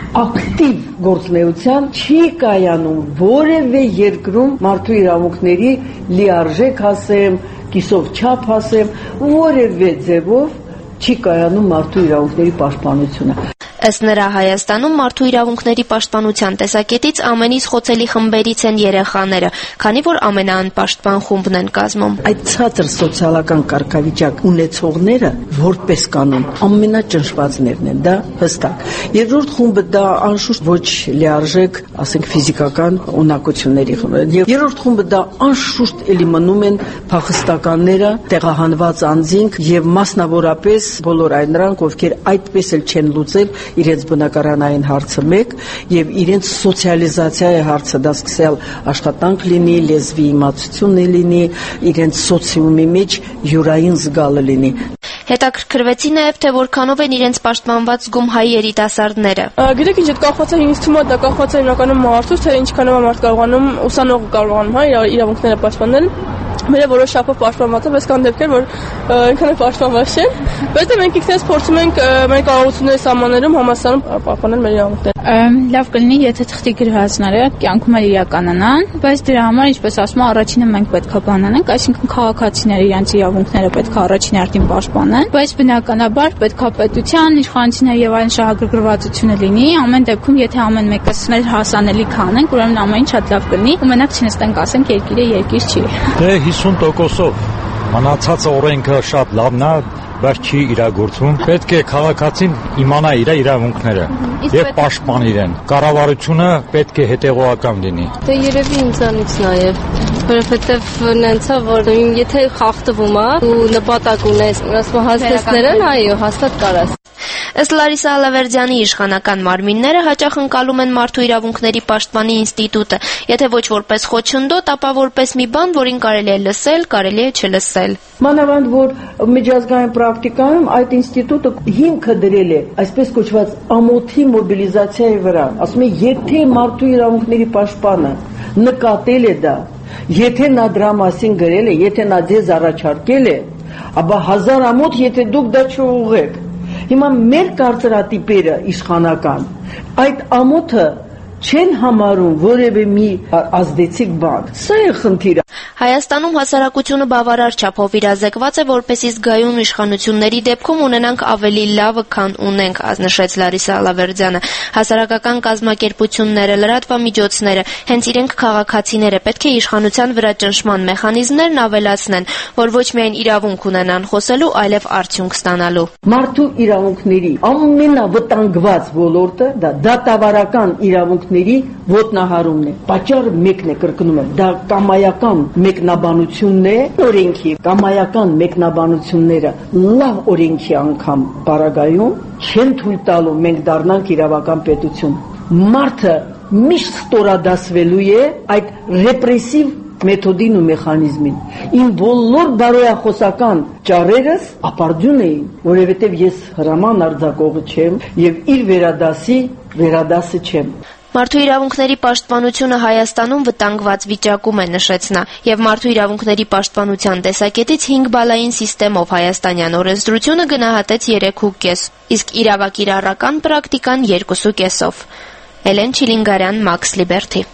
ակտիվ գործունեության չի կայանում որևէ երկրում մարդու իրավունքների լիարժեք ասեմ, կիսով չափ ասեմ, որևէ ձևով չի կայանում մարդու իրավունքների պաշտպանությունը։ Ըստ նրա, Հայաստանում մարդու իրավունքների պաշտպանության տեսակետից ամենից խոցելի խմբերից են երեխաները, քանի որ ամենաանպաշտպան խումբն են կազմում։ Այդ ցածր սոցիալական կարգավիճակ ունեցողները որպես կանոն ամենաճնշվածներն են, դա հստակ։ Երրորդ խումբը դա անշուշտ ոչ լիարժեք, ասենք ֆիզիկական ունակությունների խումբը։ Եվ երրորդ խումբը դա անշուշտ էլի մնում են փախստականները, տեղահանված անձինք եւ մասնավորապես բոլոր այն նրանք, ովքեր այդպես էլ չեն լուծել իրենց բնակարանային հարցը մեկ եւ իրենց սոցիալիզացիայի հարցը, դա սկսել աշխատանք լինի, լեզվի իմացություն լինի, իրենց սոցիումի մեջ յուրային զգալը լինի։ Հետաքրքրվեցի նաև, թե որքանով են իրենց պաշտպանված զգում հայ երիտասարդները։ Գիտեք ինչ, այդ կախված է ինձ թվում է դա կախված է իրականում մարդուց, թե ինչքանով է մարդ կարողանում, ուսանողը կարողանում հա իր իրավունքները պաշտպանել։ Մերը որոշ շապով պաշտպանված է, բայց կան դեպքեր, որ այնքան պաշտպանված չեն։ Բայց մենք ինքներս փորձում ենք մեր կարողությունների սահմաններում համասարում պահպանել մեր իրավունքները։ Լավ կլինի, եթե թղթի գրվածները կյանքում էլ իրականանան, բայց դրա համար, ինչպես ասում եմ, առաջինը մենք պետք է բանանենք, այսինքն քաղաքացիները իրենց իրավունքները պետք է առաջին հերթին պաշտպանեն, բայց բնականաբար պետք է պետության, իշխանությունների եւ այլն շահագրգռվածությունը լինի։ Ամեն դեպքում, եթե ամեն մեկս մեր հասանելի կանենք, ուրեմն ամեն ինչ շատ լավ կլինի, ու մենակ չնստենք ասենք երկիրը երկիր չի։ Դե հիսուն տոկոսով մնացած օրենքը շատ լավն է, բայց չի իրագործվում։ Պետք է քաղաքացին իմանա իր իրավունքները եւ պաշտպանի իրեն։ Կառավարությունը պետք է հետեւողական լինի։ Դե երևի ինձանից նաեւ, որովհետեւ նենցա որ եթե խախտվում է ու նպատակ ունես, ասում հաստատներն, այո, հաստատ կարաս։ Ըստ Լարիսա Ալավերդյանի, իշխանական մարմինները հաճախ ընկալում են մարդու իրավունքների պաշտպանի ինստիտուտը, եթե ոչ որպես խոչընդոտ, ապա որպես մի բան, որին կարելի է լսել, կարելի է չլսել։ Մանավանդ որ միջազգային պրակտիկայում այդ ինստիտուտը հիմքը դրել է այսպես կոչված ամոթի մոբիլիզացիայի վրա, ասում է, եթե մարդու իրավունքների պաշտպանը նկատել է դա, եթե նա դրա մասին գրել է, եթե նա ձեզ առաջարկել է, ապա հազար ամոթ, եթե դուք դա չուղեք։ Հիմա մեր կարծրատիպերը իշխանական այդ ամոթը չեն համարում որևէ մի ազդեցիկ բան։ Սա է խնդիրը։ Հայաստանում հասարակությունը բավարար չափով իրազեկված է, որպեսզի զգայուն իշխանությունների դեպքում ունենանք ավելի լավը, քան ունենք, նշեց Լարիսա Ալավերդյանը։ Հասարակական կազմակերպությունները, լրատվամիջոցները, հենց իրենք քաղաքացիները պետք է իշխանության վրա ճնշման մեխանիզմներն ավելացնեն, որ ոչ միայն իրավունք ունենան խոսելու, այլև արդյունք ստանալու։ Մարդու իրավունքների ամենավտանգված ոլորտը դա դատավարական իրավունքների ոտնահարումն է։ Պատճառը մեկն է, կրկնում եմ, դա կամայական մեկնաբանությունն է օրենքի, կամայական մեկնաբանությունները լավ օրենքի անգամ բարագայում չեն թույլ տալու մենք դառնանք իրավական պետություն։ Մարդը միշտ ստորադասվելու է այդ ռեպրեսիվ մեթոդին ու մեխանիզմին։ Իմ բոլոր բարոյախոսական ճառերս ապարդյուն էին, որովհետև ես հրաման արձակողը չեմ եւ իր վերադասի վերադասը չեմ։ Մարդու իրավունքների պաշտպանությունը Հայաստանում վտանգված վիճակում է, նշեց նա, եւ մարդու իրավունքների պաշտպանության տեսակետից հինգ բալային սիստեմով հայաստանյան օրենսդրությունը գնահատեց երեք ու կես, իսկ իրավակիրառական պրակտիկան երկուսու կեսով։ Էլեն Չիլինգարյան, Max Liberty։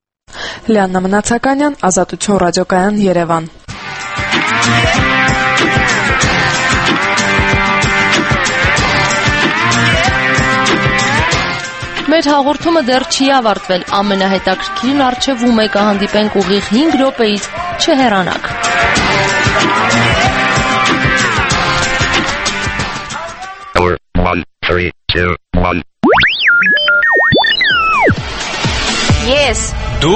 Լիաննա Մնացականյան, Ազատություն ռադիոկայան, Երևան։ Մեր հաղորդումը դեռ չի ավարտվել, ամենահետաքրքիրն առջևում է, կհանդիպենք ուղիղ հինգ րոպեից, չհեռանաք։ four, one, three, two, one. Yes. Դու?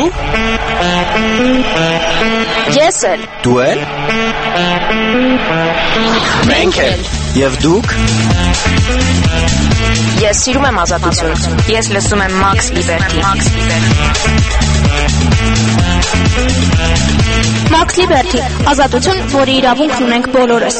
Ես էլ։ Դու էլ։ Մենք էլ։ Եվ դուք։ Ես սիրում եմ ազատություն։ Ես լսում եմ Max Liberty։ Max Liberty, ազատություն, որի իրավունքն ունենք բոլորս։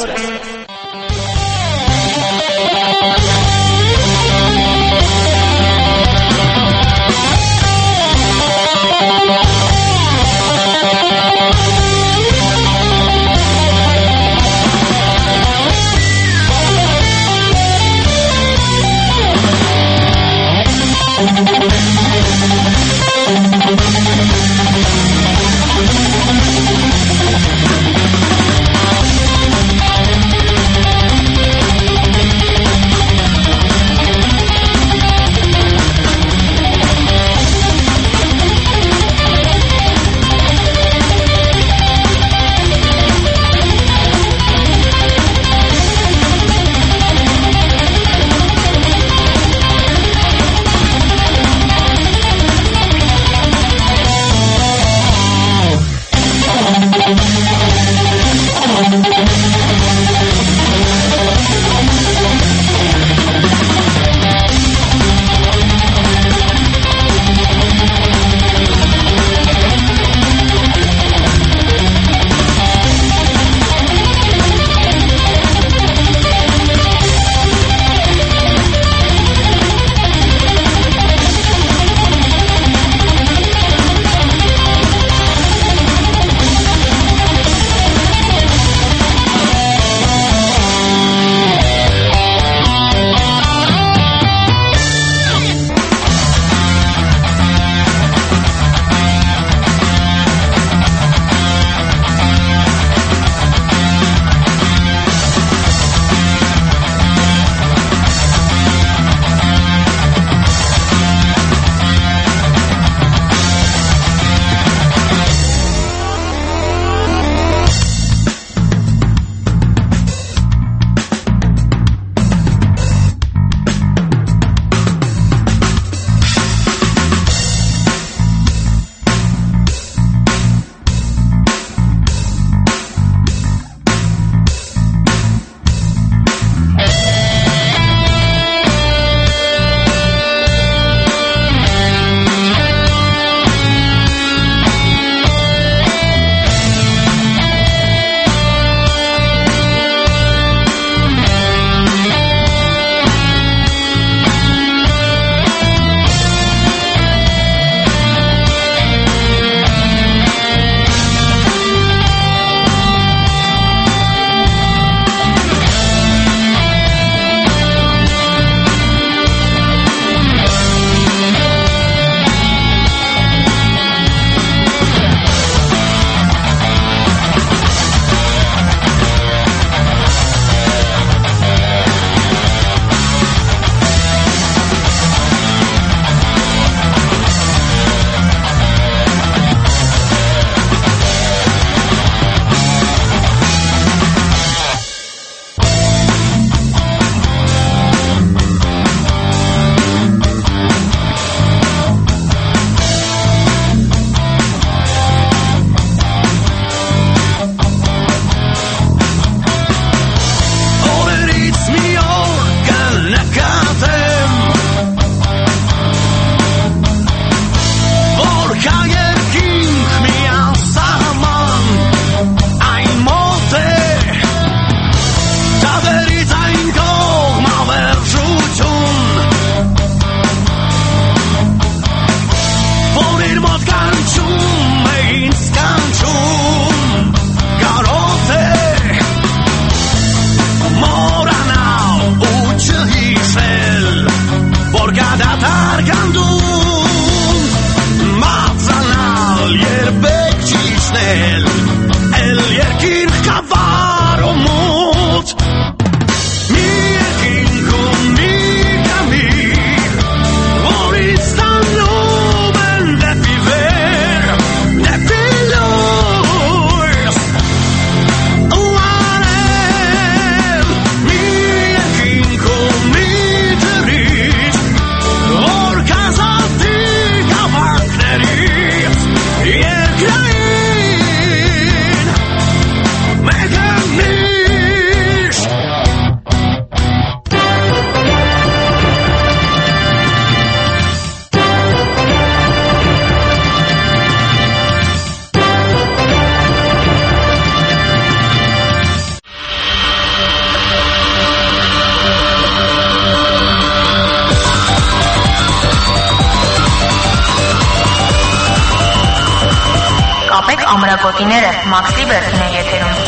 ամրագոտիները Մաքս Լիբերտին է եթերում։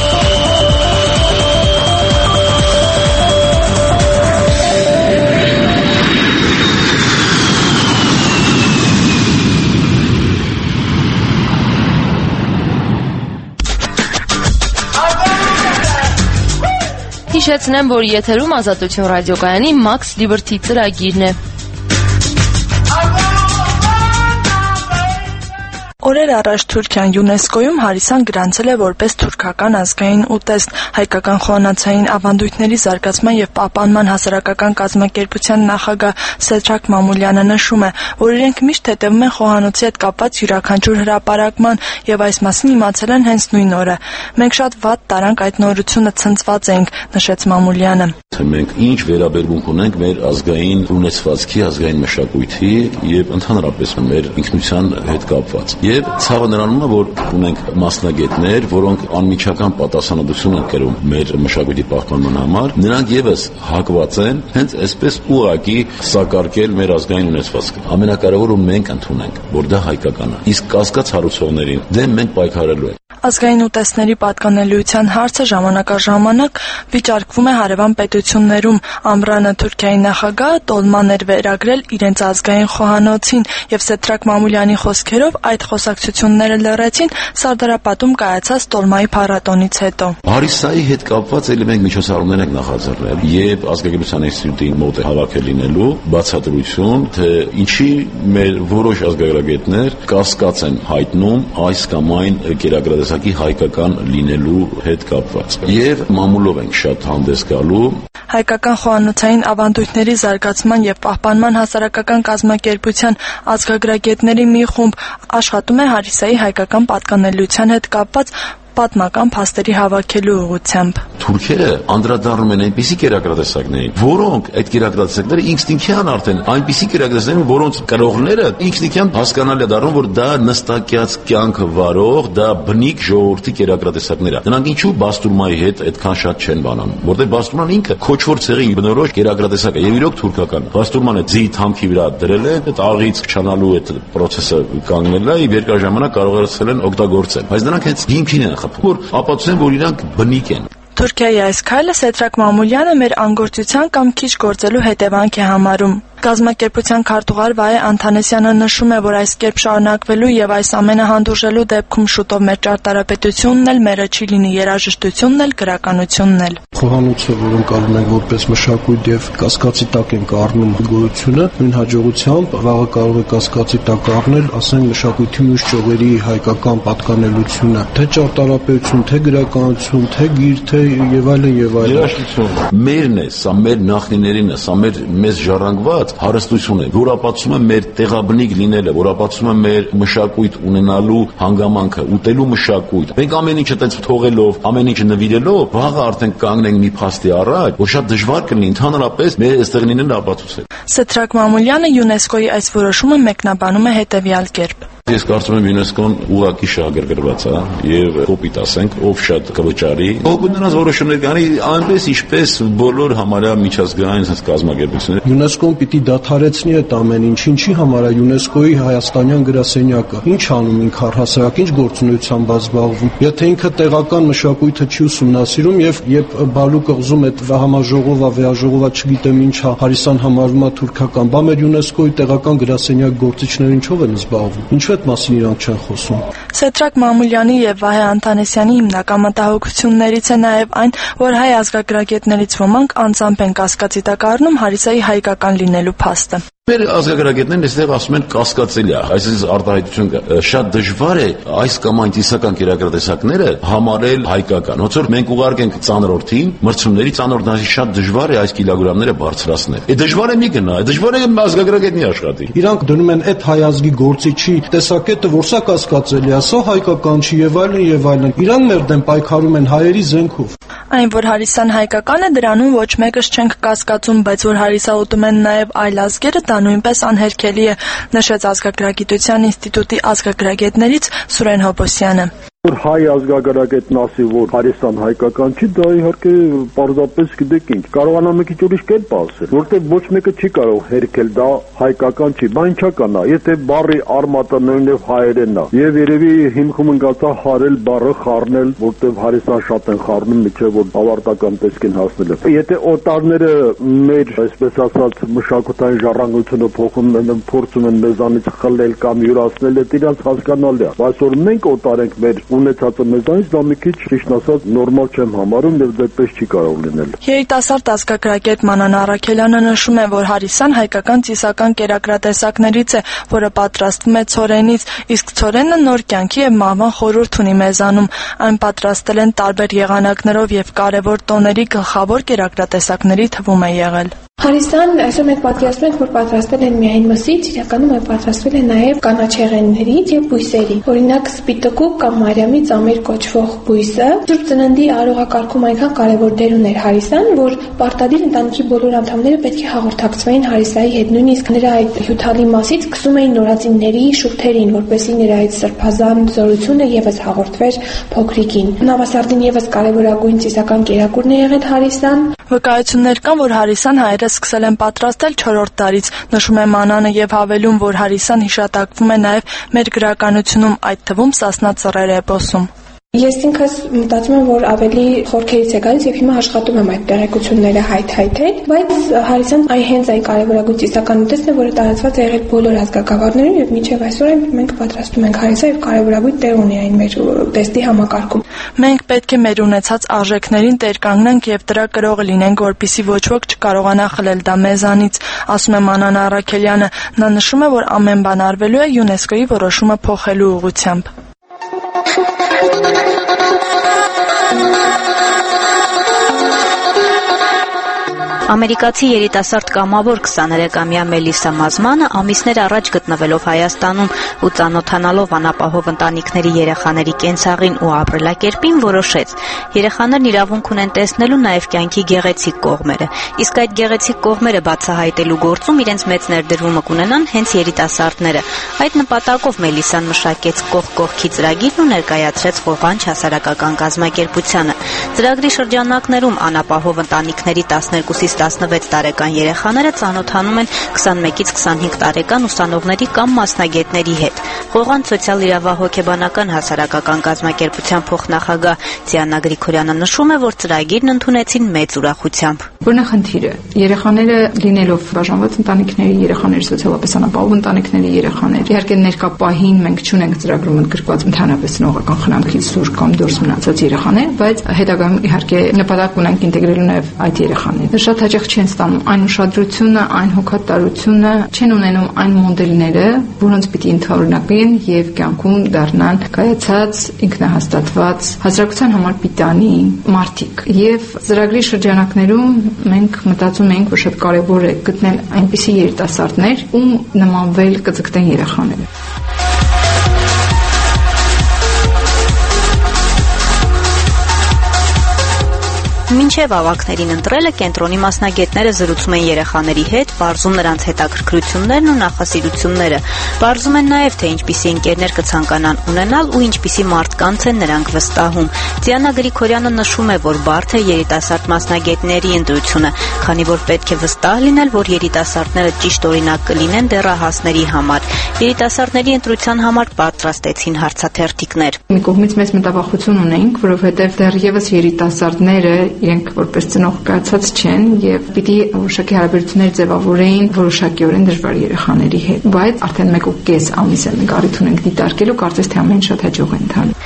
Հիշեցնեմ, որ եթերում Ազատություն ռադիոկայանի Մաքս Լիբերտի ծրագիրն է։ Օրեր առաջ Թուրքիան ՅՈՒՆԵՍԿՕ-ում Հարիսան գրանցել է որպես թուրքական ազգային ուտեստ։ Հայկական խոհանոցային ավանդույթների զարգացման եւ պահպանման հասարակական կազմակերպության նախագահ Սեդրակ Մամուլյանը նշում է, որ իրենք միշտ հետևում են խոհանոցի հետ կապված յուրաքանչյուր հրապարակման եւ այս մասին իմացել են հենց նույն օրը։ Մենք շատ վատ տարանք այդ նորությունը ցնցված էինք, նշեց Մամուլյանը։ Մենք ինչ վերաբերմունք ունենք մեր ազգային ունեցվածքի, ազգային մշակույթի եւ ընդհանրապես մեր ինքնության հետ կապված։ Եվ ցավը նրանում է, որ ունենք մասնագետներ, որոնք անմիջական պատասխանատվություն են կրում մեր մշակույթի պահպանման համար, նրանք եւս հակված են հենց այսպես ուղղակի սակարկել մեր ազգային ունեցվածքը։ Ամենակարևորը մենք ընդունենք, որ դա հայկական է։ Իսկ կասկած հարուցողներին դեմ մենք պայքարելու ենք։ Ազգային ուտեստների պատկանելիության հարցը ժամանակ առ ժամանակ վիճարկվում է հարևան պետություններում։ Ամռանը Թուրքիայի նախագահը տոլման էր վերագրել իրենց ազգային խոհանոցին եւ Սեդրակ Մամուլյանի խոսքերով այդ խոսակցությունները լռեցին Սարդարապատում կայացած տոլմայի փառատոնից հետո։ Հարիսայի հետ կապված էլի մենք միջոցառումներ ենք նախաձեռնել եւ ազգագրության ինստիտուտին մոտ է հավաքել լինելու բացատրություն, թե ինչի մեր որոշ ազգագրագետներ կասկած են հայտնում այս կամ այն կերակրատեսակի հայկական լինելու հետ կապված։ Եվ մամուլով ենք շատ հանդես գալու։ Հայկական խոհանոցային ավանդույթների զարգացման եւ պահպանման հասարակական կազմակերպության ազգագրագետների մի խումբ աշխատում է Հարիսայի հայկական պատկանելիության հետ կապված պատմական փաստերի հավաքելու ուղղությամբ։ Թուրքերը անդրադառնում են այնպիսի կերակրատեսակներին, որոնք այդ կերակրատեսակները ինստինկտիվան արդեն այնպիսի կերակրատեսակներ, որոնց կրողները ինստինկտիվան հասկանալի է դառնում, որ դա նստակյաց կյանքը վարող, դա բնիկ ժողովրդի կերակրատեսակներ է։ Նրանք ինչու Բաստուրմայի հետ այդքան շատ չեն բանանում, որտեղ Բաստուրման ինքը քոչվոր ցեղի բնորոշ կերակրատեսակ է եւ իրոք թուրքական։ Բաստուրմանը ձի թամքի վրա դրել է, այդ աղից չանալու այդ process-ը կանգնել է եւ երկար ժամանակ կարողացել են օգտագործել։ Բայց նրանք հենց հիմքին են որ ապացուցեն, որ իրանք բնիկ են։ Թուրքիայի այս քայլը Սեդրակ Մամուլյանը մեր անգործության կամ քիչ գործելու հետևանք է համարում։ Կազմակերպության քարտուղար Վահե Անթանեսյանը նշում է, որ այս կերպ շարունակվելու եւ այս ամենը հանդուրժելու դեպքում շուտով մեր ճարտարապետությունն էլ մերը չի լինի, երաժշտությունն էլ, գրականությունն էլ։ Խոհանոցը, որ ընկալում ենք որպես մշակույթ եւ կասկածի տակ ենք առնում գոյությունը, նույն հաջողությամբ վաղը կարող է կասկածի տակ առնել, ասենք, մշակույթի մյուս ճյուղերի հայկական պատկանելությունը, թե ճարտարապետություն, թե գրականություն, թե գիր, թե եւ այլն եւ այլն։ Երաժշտություն մերն է, սա մեր նախնիներին է, սա մեր մեզ ժառանգված հարստություն է, որ ապացուցում է մեր տեղաբնիկ լինելը, որ ապացուցում է մեր մշակույթ ունենալու հանգամանքը, ուտելու մշակույթ։ Մենք ամեն ինչը տենց թողելով, ամեն ինչը նվիրելով, վաղը արդեն կանգնենք մի փաստի առաջ, որ շատ դժվար կլինի ընդհանրապես մեր այստեղ լինելը ապացուցել։ Սեդրակ Մամուլյանը ՅՈՒՆԵՍԿՕ-ի այս որոշումը մեկնաբանում է հետևյալ կերպ։ Ես կարծում եմ ՅՈՒՆԵՍԿՕ-ն ուղղակի շահագրգռված է եւ կոպիտ ասենք, ով շատ կվճարի, ով նրանց որոշումներ կանի այնպես ինչպես բոլոր համարյա միջազգային sense կազմակերպությունները։ ՅՈՒՆԵՍԿՕ-ն պիտի դադարեցնի այդ ամեն ինչ, ինչի համար է ՅՈՒՆԵՍԿՕ-ի հայաստանյան գրասենյակը։ Ինչ անում ինքը առհասարակ, ինչ գործունեությամբ զբաղվում։ Եթե ինքը տեղական մշակույթը չի ուսումնասիրում եւ երբ բալու կղզում այդ համաժողովա, վեաժողովա, չգիտեմ ինչա, Հարիսան համարվում է թուրքական, բա մեր ՅՈՒՆԵՍԿՕ-ի տեղական գրասենյակ գործիչները ինչով են զբաղվում։ Ինչու մասին իրանք չեն խոսում։ Սեդրակ Մամուլյանի եւ Վահե Անթանեսյանի հիմնական մտահոգություններից է նաեւ այն, որ հայ ազգագրագետներից ոմանք անձամբ են կասկածի տակ առնում Հարիսայի հայկական լինելու փաստը։ Մեր ազգագրագետներն այստեղ ասում են կասկածելի է, այսինքն արտահայտություն կա։ Շատ դժվար է այս կամ այն տեսական կերակրատեսակները համարել հայկական։ Ոնց որ մենք ուղարկենք ծանրորդին, մրցումների ծանրորդին շատ դժվար է այս կիլոգրամները բարձրացնել։ Է դժվար է մի գնա, է դժվար է ազգագրագետնի աշխատի։ Իրանք դնում են այդ հայ ազգի գործիչի տեսակետը, որ սա կասկածելի է, սա հայկական չի եւ այլն եւ այլն։ Իրանք մեր դեմ պայքարում են հայերի զենքով։ Այն, որ Հարիսան հայկական է, դրանում ոչ մեկս չենք կասկածում, բայց որ Հարիսա ուտում են նաեւ այլ ազգերը, դա նույնպես անհերքելի է, նշեց Ազգագրագիտության ինստիտուտի ազգագրագետներից Սուրեն Հոբոսյանը։ Որ հայ ազգագրագետն ասի, որ Հայաստան հայկական չի, դա իհարկե պարզապես գիտեք ինչ, կարողանա մի քիչ ուրիշ կերպ ասել, որտեղ ոչ մեկը չի կարող հերքել դա հայկական չի, բա ինչա կանա, եթե բառի արմատը նույնով հայերենն է, եւ երևի հիմքում ընկածա հարել բառը խառնել, որտեղ Հայաստան շատ են խառնում, միջև որ ավարտական տեսք են հասնելը։ Եթե օտարները մեր, այսպես ասած, մշակութային ժառանգությունը փոխում են, փորձում են մեզանից խլել կամ յուրացնել, դա իրանց հասկանալի է, բայց որ մենք օտար ենք մեր ունեցածը մեզանից, դա մի քիչ ճիշտ ասած նորմալ չեմ համարում եւ դեպպես չի կարող լինել։ Երիտասարդ ազգագրագետ Մանան Առաքելյանը նշում է, որ հարիսան հայկական ծիսական կերակրատեսակներից է, որը պատրաստվում է ցորենից, իսկ ցորենը նոր կյանքի եւ մահվան խորհուրդ ունի մեզանում։ Այն պատրաստել են տարբեր եղանակներով եւ կարեւոր տոների գլխավոր կերակրատեսակների թվում է եղել։ Հարիսան այսօր մենք պատկերացնում ենք, որ պատրաստվել են միայն մսից, իրականում այն պատրաստվել է նաև կանաչեղեններից եւ բույսերի։ Օրինակ սպիտակուկ կամ մարիամի ծամեր կոչվող բույսը Սուրբ Ծննդի արողակարգում այնքան կարևոր դեր ուներ հարիսան, որ պարտադիր ընտանիքի բոլոր անդամները պետք է հաղորդակցվեին հարիսայի հետ, նույնիսկ նրա այդ հյութալի մասից սկսում էին նորածինների շուրթերին, որպեսզի նրա այդ սրբազան զորությունը եւս հաղորդվեր փոքրիկին։ Նավասարդին եւս կարևորագույն ծիսական կերակուրն է եղել հարիսան։ Վկայություններ կան, որ հարիսան հայերը սկսել են պատրաստել չորրորդ դարից, նշում է Մանանը եւ հավելում, որ հարիսան հիշատակվում է նաեւ մեր գրականությունում, այդ թվում Սասնա ծռեր էպոսում։ Ես ինքս մտածում եմ, որ ավելի խորքերից է գալիս եւ հիմա աշխատում եմ այդ տեղեկությունները հայթայթել, բայց հարիսան այ հենց այն կարևորագույն ծիսական ուտեստն է, որը տարածված է եղել բոլոր ազգակավարներում եւ մինչեւ այսօր մենք պատրաստում ենք հարիսա եւ կարևորագույն տեղ ունի այն մեր ուտեստի համակարգում։ Մենք պետք է մեր ունեցած արժեքներին տեր կանգնենք եւ դրա կրող լինենք, որպեսզի ոչ ոք չկարողանա խլել դա մեզանից, ասում է Մանան Առաքելյանը։ Նա նշում է, որ ամեն բան արվելու է ՅՈՒՆԵՍԿՕ-ի որոշումը փոխելու ուղղությամբ։ Ամերիկացի երիտասարդ կամավոր քսաներեքամյա Մելիսա Մազմանը ամիսներ առաջ գտնվելով Հայաստանում ու ծանոթանալով անապահով ընտանիքների երեխաների կենցաղին ու ապրելակերպին որոշեց. երեխաներն իրավունք ունեն տեսնելու նաև կյանքի գեղեցիկ կողմերը, իսկ այդ գեղեցիկ կողմերը բացահայտելու գործում իրենց մեծ ներդրումը կունենան հենց երիտասարդները։ Այդ նպատակով Մելիսան մշակեց կողք կողքի ծրագիրն ու ներկայացրեց Ղողանջ հասարակական կազմակերպությանը։ Ծրագրի շրջանակներում անապահով ընտանիքների տասներկուսից տասնվեց տարեկան երեխաները ծանոթանում են քսանմեկից քսանհինգ տարեկան ուսանողների կամ մասնագետների հետ։ Ղողանջ սոցիալ-իրավահոգեբանական հասարակական կազմակերպության փոխնախագահ Դիանա Գրիգորյանը նշում է, որ ծրագիրն ընդունեցին մեծ ուրախությամբ։ Որն է խնդիրը։ Երեխաները լինելով բաժանված ընտանիքների երեխաներ, սոցիալապես անապահով ընտանիքների երեխաներ։ Իհարկե ներկա պահին մենք չունենք ծրագրում ընդգրկված ընդհանրապես ծնողական խնամքից դուրս կամ դուրս մնացած երեխաներ, բայց հետագայում իհարկե նպատակ ունենք ինտեգրելու նաև այդ երեխաները։ Շատ հաճախ չեն ստանում այն ուշադրությունը, այն հոգատարությունը, չեն ունենում այն մոդելները, որոնց պիտի ընդհանրակեն եւ կյանքում դառնան կայացած, ինքնահաստատված, հասարակության համար պիտանի մարդիկ։ Եվ ծրագրի շրջանակներում մենք մտածում ենք, որ շատ կարեւոր է գտնել այնպիսի երիտասարդներ, ում նմանվել կձգտեն երեխաները։ Մինչև ավագներին ընտրելը կենտրոնի մասնագետները զրուցում են երեխաների հետ, բարձում նրանց հետաքրքրություններն ու նախասիրությունները, բարձում են նաև, թե ինչպիսի ընկերներ կցանկանան ունենալ ու ինչպիսի մարդկանց են նրանք վստահում։ Դիանա Գրիգորյանը նշում է, որ բարդ է երիտասարդ մասնագետների ընտրությունը, քանի որ պետք է վստահ լինել, որ երիտասարդները ճիշտ օրինակ կլինեն դեռահասների համար։ Երիտասարդների ընտրության համար պատրաստեցին հարցաթերթիկներ։ Մի կողմից մեծ մտավախություն ունենք, որովհետև դեռևս երիտասարդները իրենք որպես ծնող կայացած չեն եւ պիտի որոշակի հարաբերություններ ձևավորեին որոշակիորեն դժվար երեխաների հետ, բայց արդեն մեկ ու կես ամիս է մենք առիթ ունենք դիտարկելու, կարծես թե ամեն շատ հաջող է ընթանում։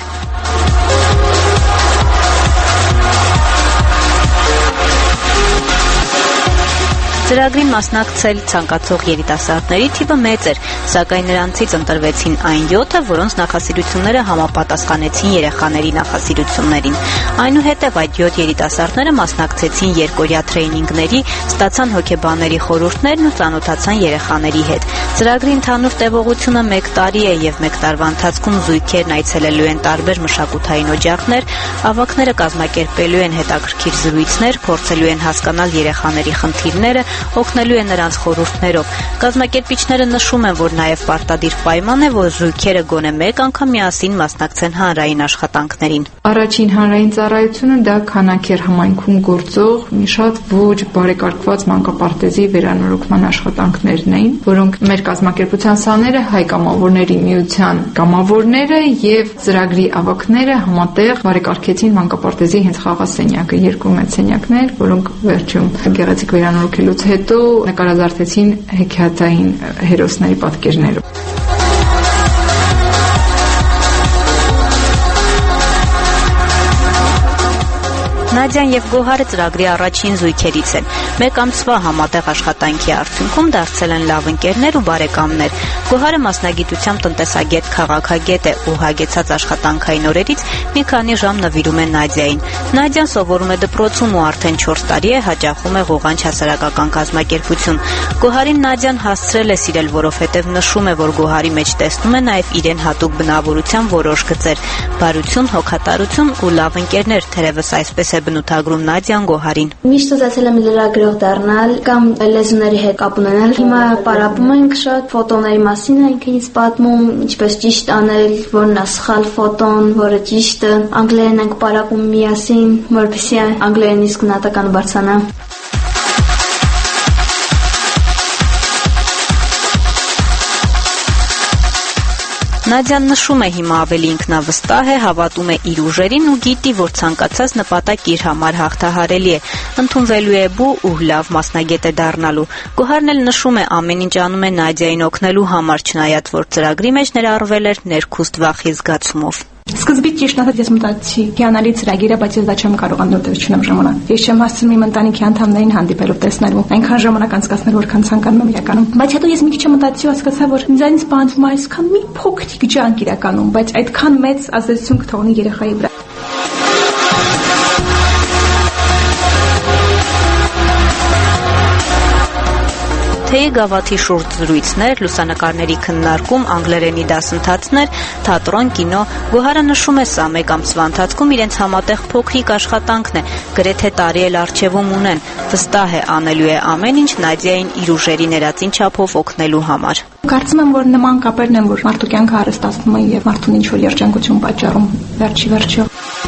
Ծրագրին մասնակցել ցանկացող երիտասարդների թիվը մեծ էր, սակայն նրանցից ընտրվեցին այն յոթը, որոնց նախասիրությունները համապատասխանեցին երեխաների նախասիրություններին։ Այնուհետև այդ յոթ երիտասարդները մասնակցեցին երկօրյա տրեյնինգների, ստացան հոգեբանների խորհուրդներն ու ծանոթացան երեխաների հետ։ Ծրագրի ընդհանուր տևողությունը մեկ տարի է եւ մեկ տարվա ընթացքում զույգերն այցելելու են տարբեր մշակութային օջախներ, ավագները կազմակերպելու են հետաքրքիր զրույցներ, փորձելու են հասկանալ երեխաների խնդիրները, օգնելու է նրանց խորհուրդներով։ Կազմակերպիչները նշում են, որ նաև պարտադիր պայման է, որ զույգերը գոնե մեկ անգամ միասին մասնակցեն հանրային աշխատանքներին։ Առաջին հանրային ծառայությունը դա քանակեր համայնքում գործող մի շատ ոչ բարեկարգված մանկապարտեզի վերանորոգման աշխատանքներն էին, որոնք մեր կազմակերպության սաները հայ կամավորների միության կամավորները եւ ծրագրի ավակները համատեղ բարեկարգեցին մանկապարտեզի հենց խաղասենյակը, երկու մեծ սենյակներ, որոնք վերջում գեղեցիկ վերանորոգելուց հետո նկարազարդեցին հեքիաթային հերոսների պատկերներով։ Նադյան եւ Գոհարը ծրագրի առաջին զույգերից են։ Մեկ ամսվա համատեղ աշխատանքի արդյունքում դարձել են լավ ընկերներ ու բարեկամներ։ Գոհարը մասնագիտությամբ տնտեսագետ, քաղաքագետ է ու հագեցած աշխատանքային օրերից մի քանի ժամ նվիրում է Նադյային։ Նադյան սովորում է դպրոցում ու արդեն չորս տարի է հաճախում է Ղողանջ հասարակական կազմակերպություն։ Գոհարին Նադյան հասցրել է սիրել, որովհետև նշում է, որ Գոհարի մեջ տեսնում է նաև իրեն հատուկ բնավորության որոշ գծեր՝ բարություն, հոգատարություն ու լավ ընկերներ, թերևս այսպես է բնութագրում Նադյան Գոհարին։ Միշտ ուզեցել եմ լրագրող դառնալ կամ լեզուների հետ կապ ունենալ։ Հիմա պարապում ենք շատ ֆոտոների մասին, ենք ինձ պատմում, ինչպես ճիշտ անել, որն է սխալ ֆոտոն, որը ճիշտ է։ Անգլերեն ենք պարապում միասին, որպեսզի անգլերեն իսկ գնահատականը բարձրանա։ Նադյան նշում է հիմա ավելի ինքնավստահ է, հավատում է իր ուժերին ու գիտի, որ ցանկացած նպատակ իր համար հաղթահարելի է, ընդունվելու է բու ու լավ մասնագետ է դառնալու։ Գոհարն էլ նշում է ամեն ինչ անում է Նադյային օգնելու համար, չնայած որ ծրագրի մեջ ներառվել էր ներքուստ վախի զգացումով։ Սկզբից ճիշտ ասած ես մտածեցի հիանալի ծրագիր է, բայց ես դա չեմ կարողանում, որտեղ չունեմ ժամանակ։ Ես չեմ հասցնում իմ ընտանիքի անդամներին հանդիպելով տեսնելու, այնքան ժամանակ անցկացնել, որքան ցանկանում եմ իրականում։ Բայց հետո ես մի քիչ մտածի ու հասկացա, որ ինձանից բանվում է այսքան մի փոքրիկ ջանք իրականում, բայց այդքան մեծ ազդեցություն կթողնի երեխայի վրա։ Թեյի գավաթի շուրջ զրույցներ, լուսանկարների քննարկում, անգլերենի դասընթացներ, թատրոն, կինո։ Գոհարը նշում է, սա մեկ ամսվա ընթացքում իրենց համատեղ փոքրիկ աշխատանքն է, գրեթե տարի էլ առջևում ունեն։ Վստահ է, անելու է ամեն ինչ Նադյային իր ուժերի ներածին չափով օգնելու համար։ Կարծում եմ, որ նման կապերն են, որ մարդու կյանքը հարստացնում են եւ մարդուն ինչ որ երջանկություն պատճառում վերջի վերջո։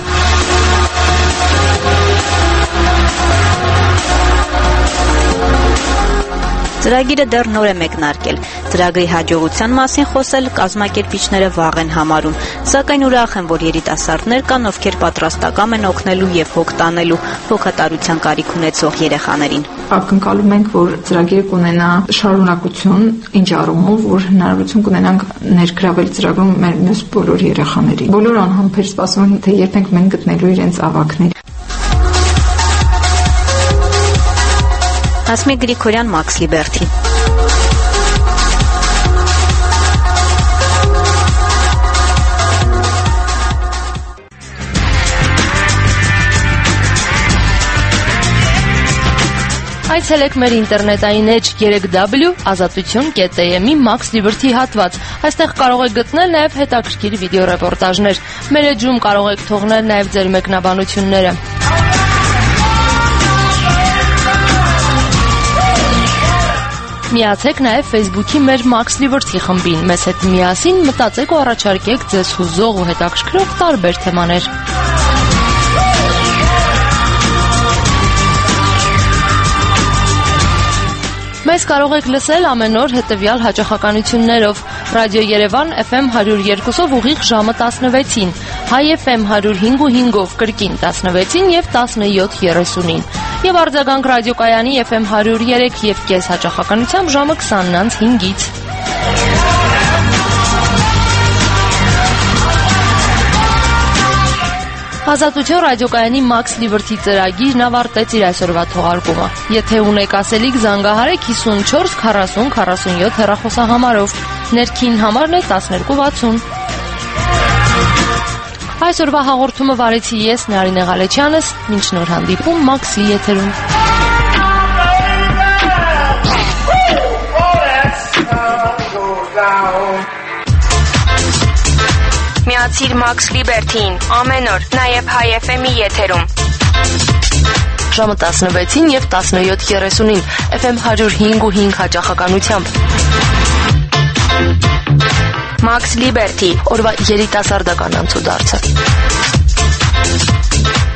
Ծրագիրը դեռ նոր է մեկնարկել։ Ծրագրի հաջողության մասին խոսել կազմակերպիչները վաղ են համարում, սակայն ուրախ են, որ երիտասարդներ կան, ովքեր պատրաստակամ են օգնելու եւ հոգ տանելու հոգատարության կարիք ունեցող երեխաներին։ Ակնկալում ենք, որ ծրագիրը կունենա շարունակություն, ինչ առումով, որ հնարավորություն կունենանք ներգրավել ծրագրում մեր մյուս բոլոր երեխաներին։ Բոլոր անհամբեր սպասում են, թե երբ ենք մենք գտնելու իրենց ավագները։ Հասմիկ Գրիգորյան, Մաքս Լիբերթի։ Այցելեք մեր ինտերնետային էջ երեք w ազատություն կետ am-ի Մաքս Լիբերթի հատված։ Այստեղ կարող եք գտնել նաև հետաքրքիր վիդեոռեպորտաժներ։ Մեր էջում կարող եք թողնել նաև ձեր մեկնաբանությունները։ Միացեք նաև Facebook-ի մեր Մաքս Լիբերթի խմբին։ Մեզ հետ միասին մտածեք ու առաջարկեք ձեզ հուզող ու հետաքրքրող տարբեր թեմաներ։ Մեզ կարող եք լսել ամեն օր հետևյալ հաճախականություններով. Ռադիո Երևան Էֆ Էմ հարյուր երկուսով ուղիղ ժամը տասնվեցին, Հայ Էֆ Էմ հարյուր հինգ ու հինգով կրկին տասնվեցին եւ տասնյոթ երեսունին։ Եվ արձագանք ռադիոկայանի Էֆ Էմ հարյուր երեք եւ կես հաճախականությամբ ժամը քսանն անց հինգից։ Ազատություն ռադիոկայանի Մաքս Լիբերթի ծրագիրն ավարտեց իր այսօրվա թողարկումը։ Եթե ունեք ասելիք, զանգահարեք հիսունչորս քառասուն քառասունյոթ հեռախոսահամարով։ Ներքին համարն է տասներկու վաթսուն։ Այսօրվա հաղորդումը վարեցի ես, Նարինե Ղալեչյանս, մինչ նոր հանդիպում Մաքսի եթերում։ Միացիր Մաքս Լիբերթին ամեն օր, նաև Հայ Էֆ Էմ-ի եթերում։ ժամը տասնվեցին եւ տասնյոթ երեսունին Էֆ Էմ հարյուր հինգ ու հինգ հաճախականությամբ։ Max Liberty օրվա երիտասարդական անցուդարձը։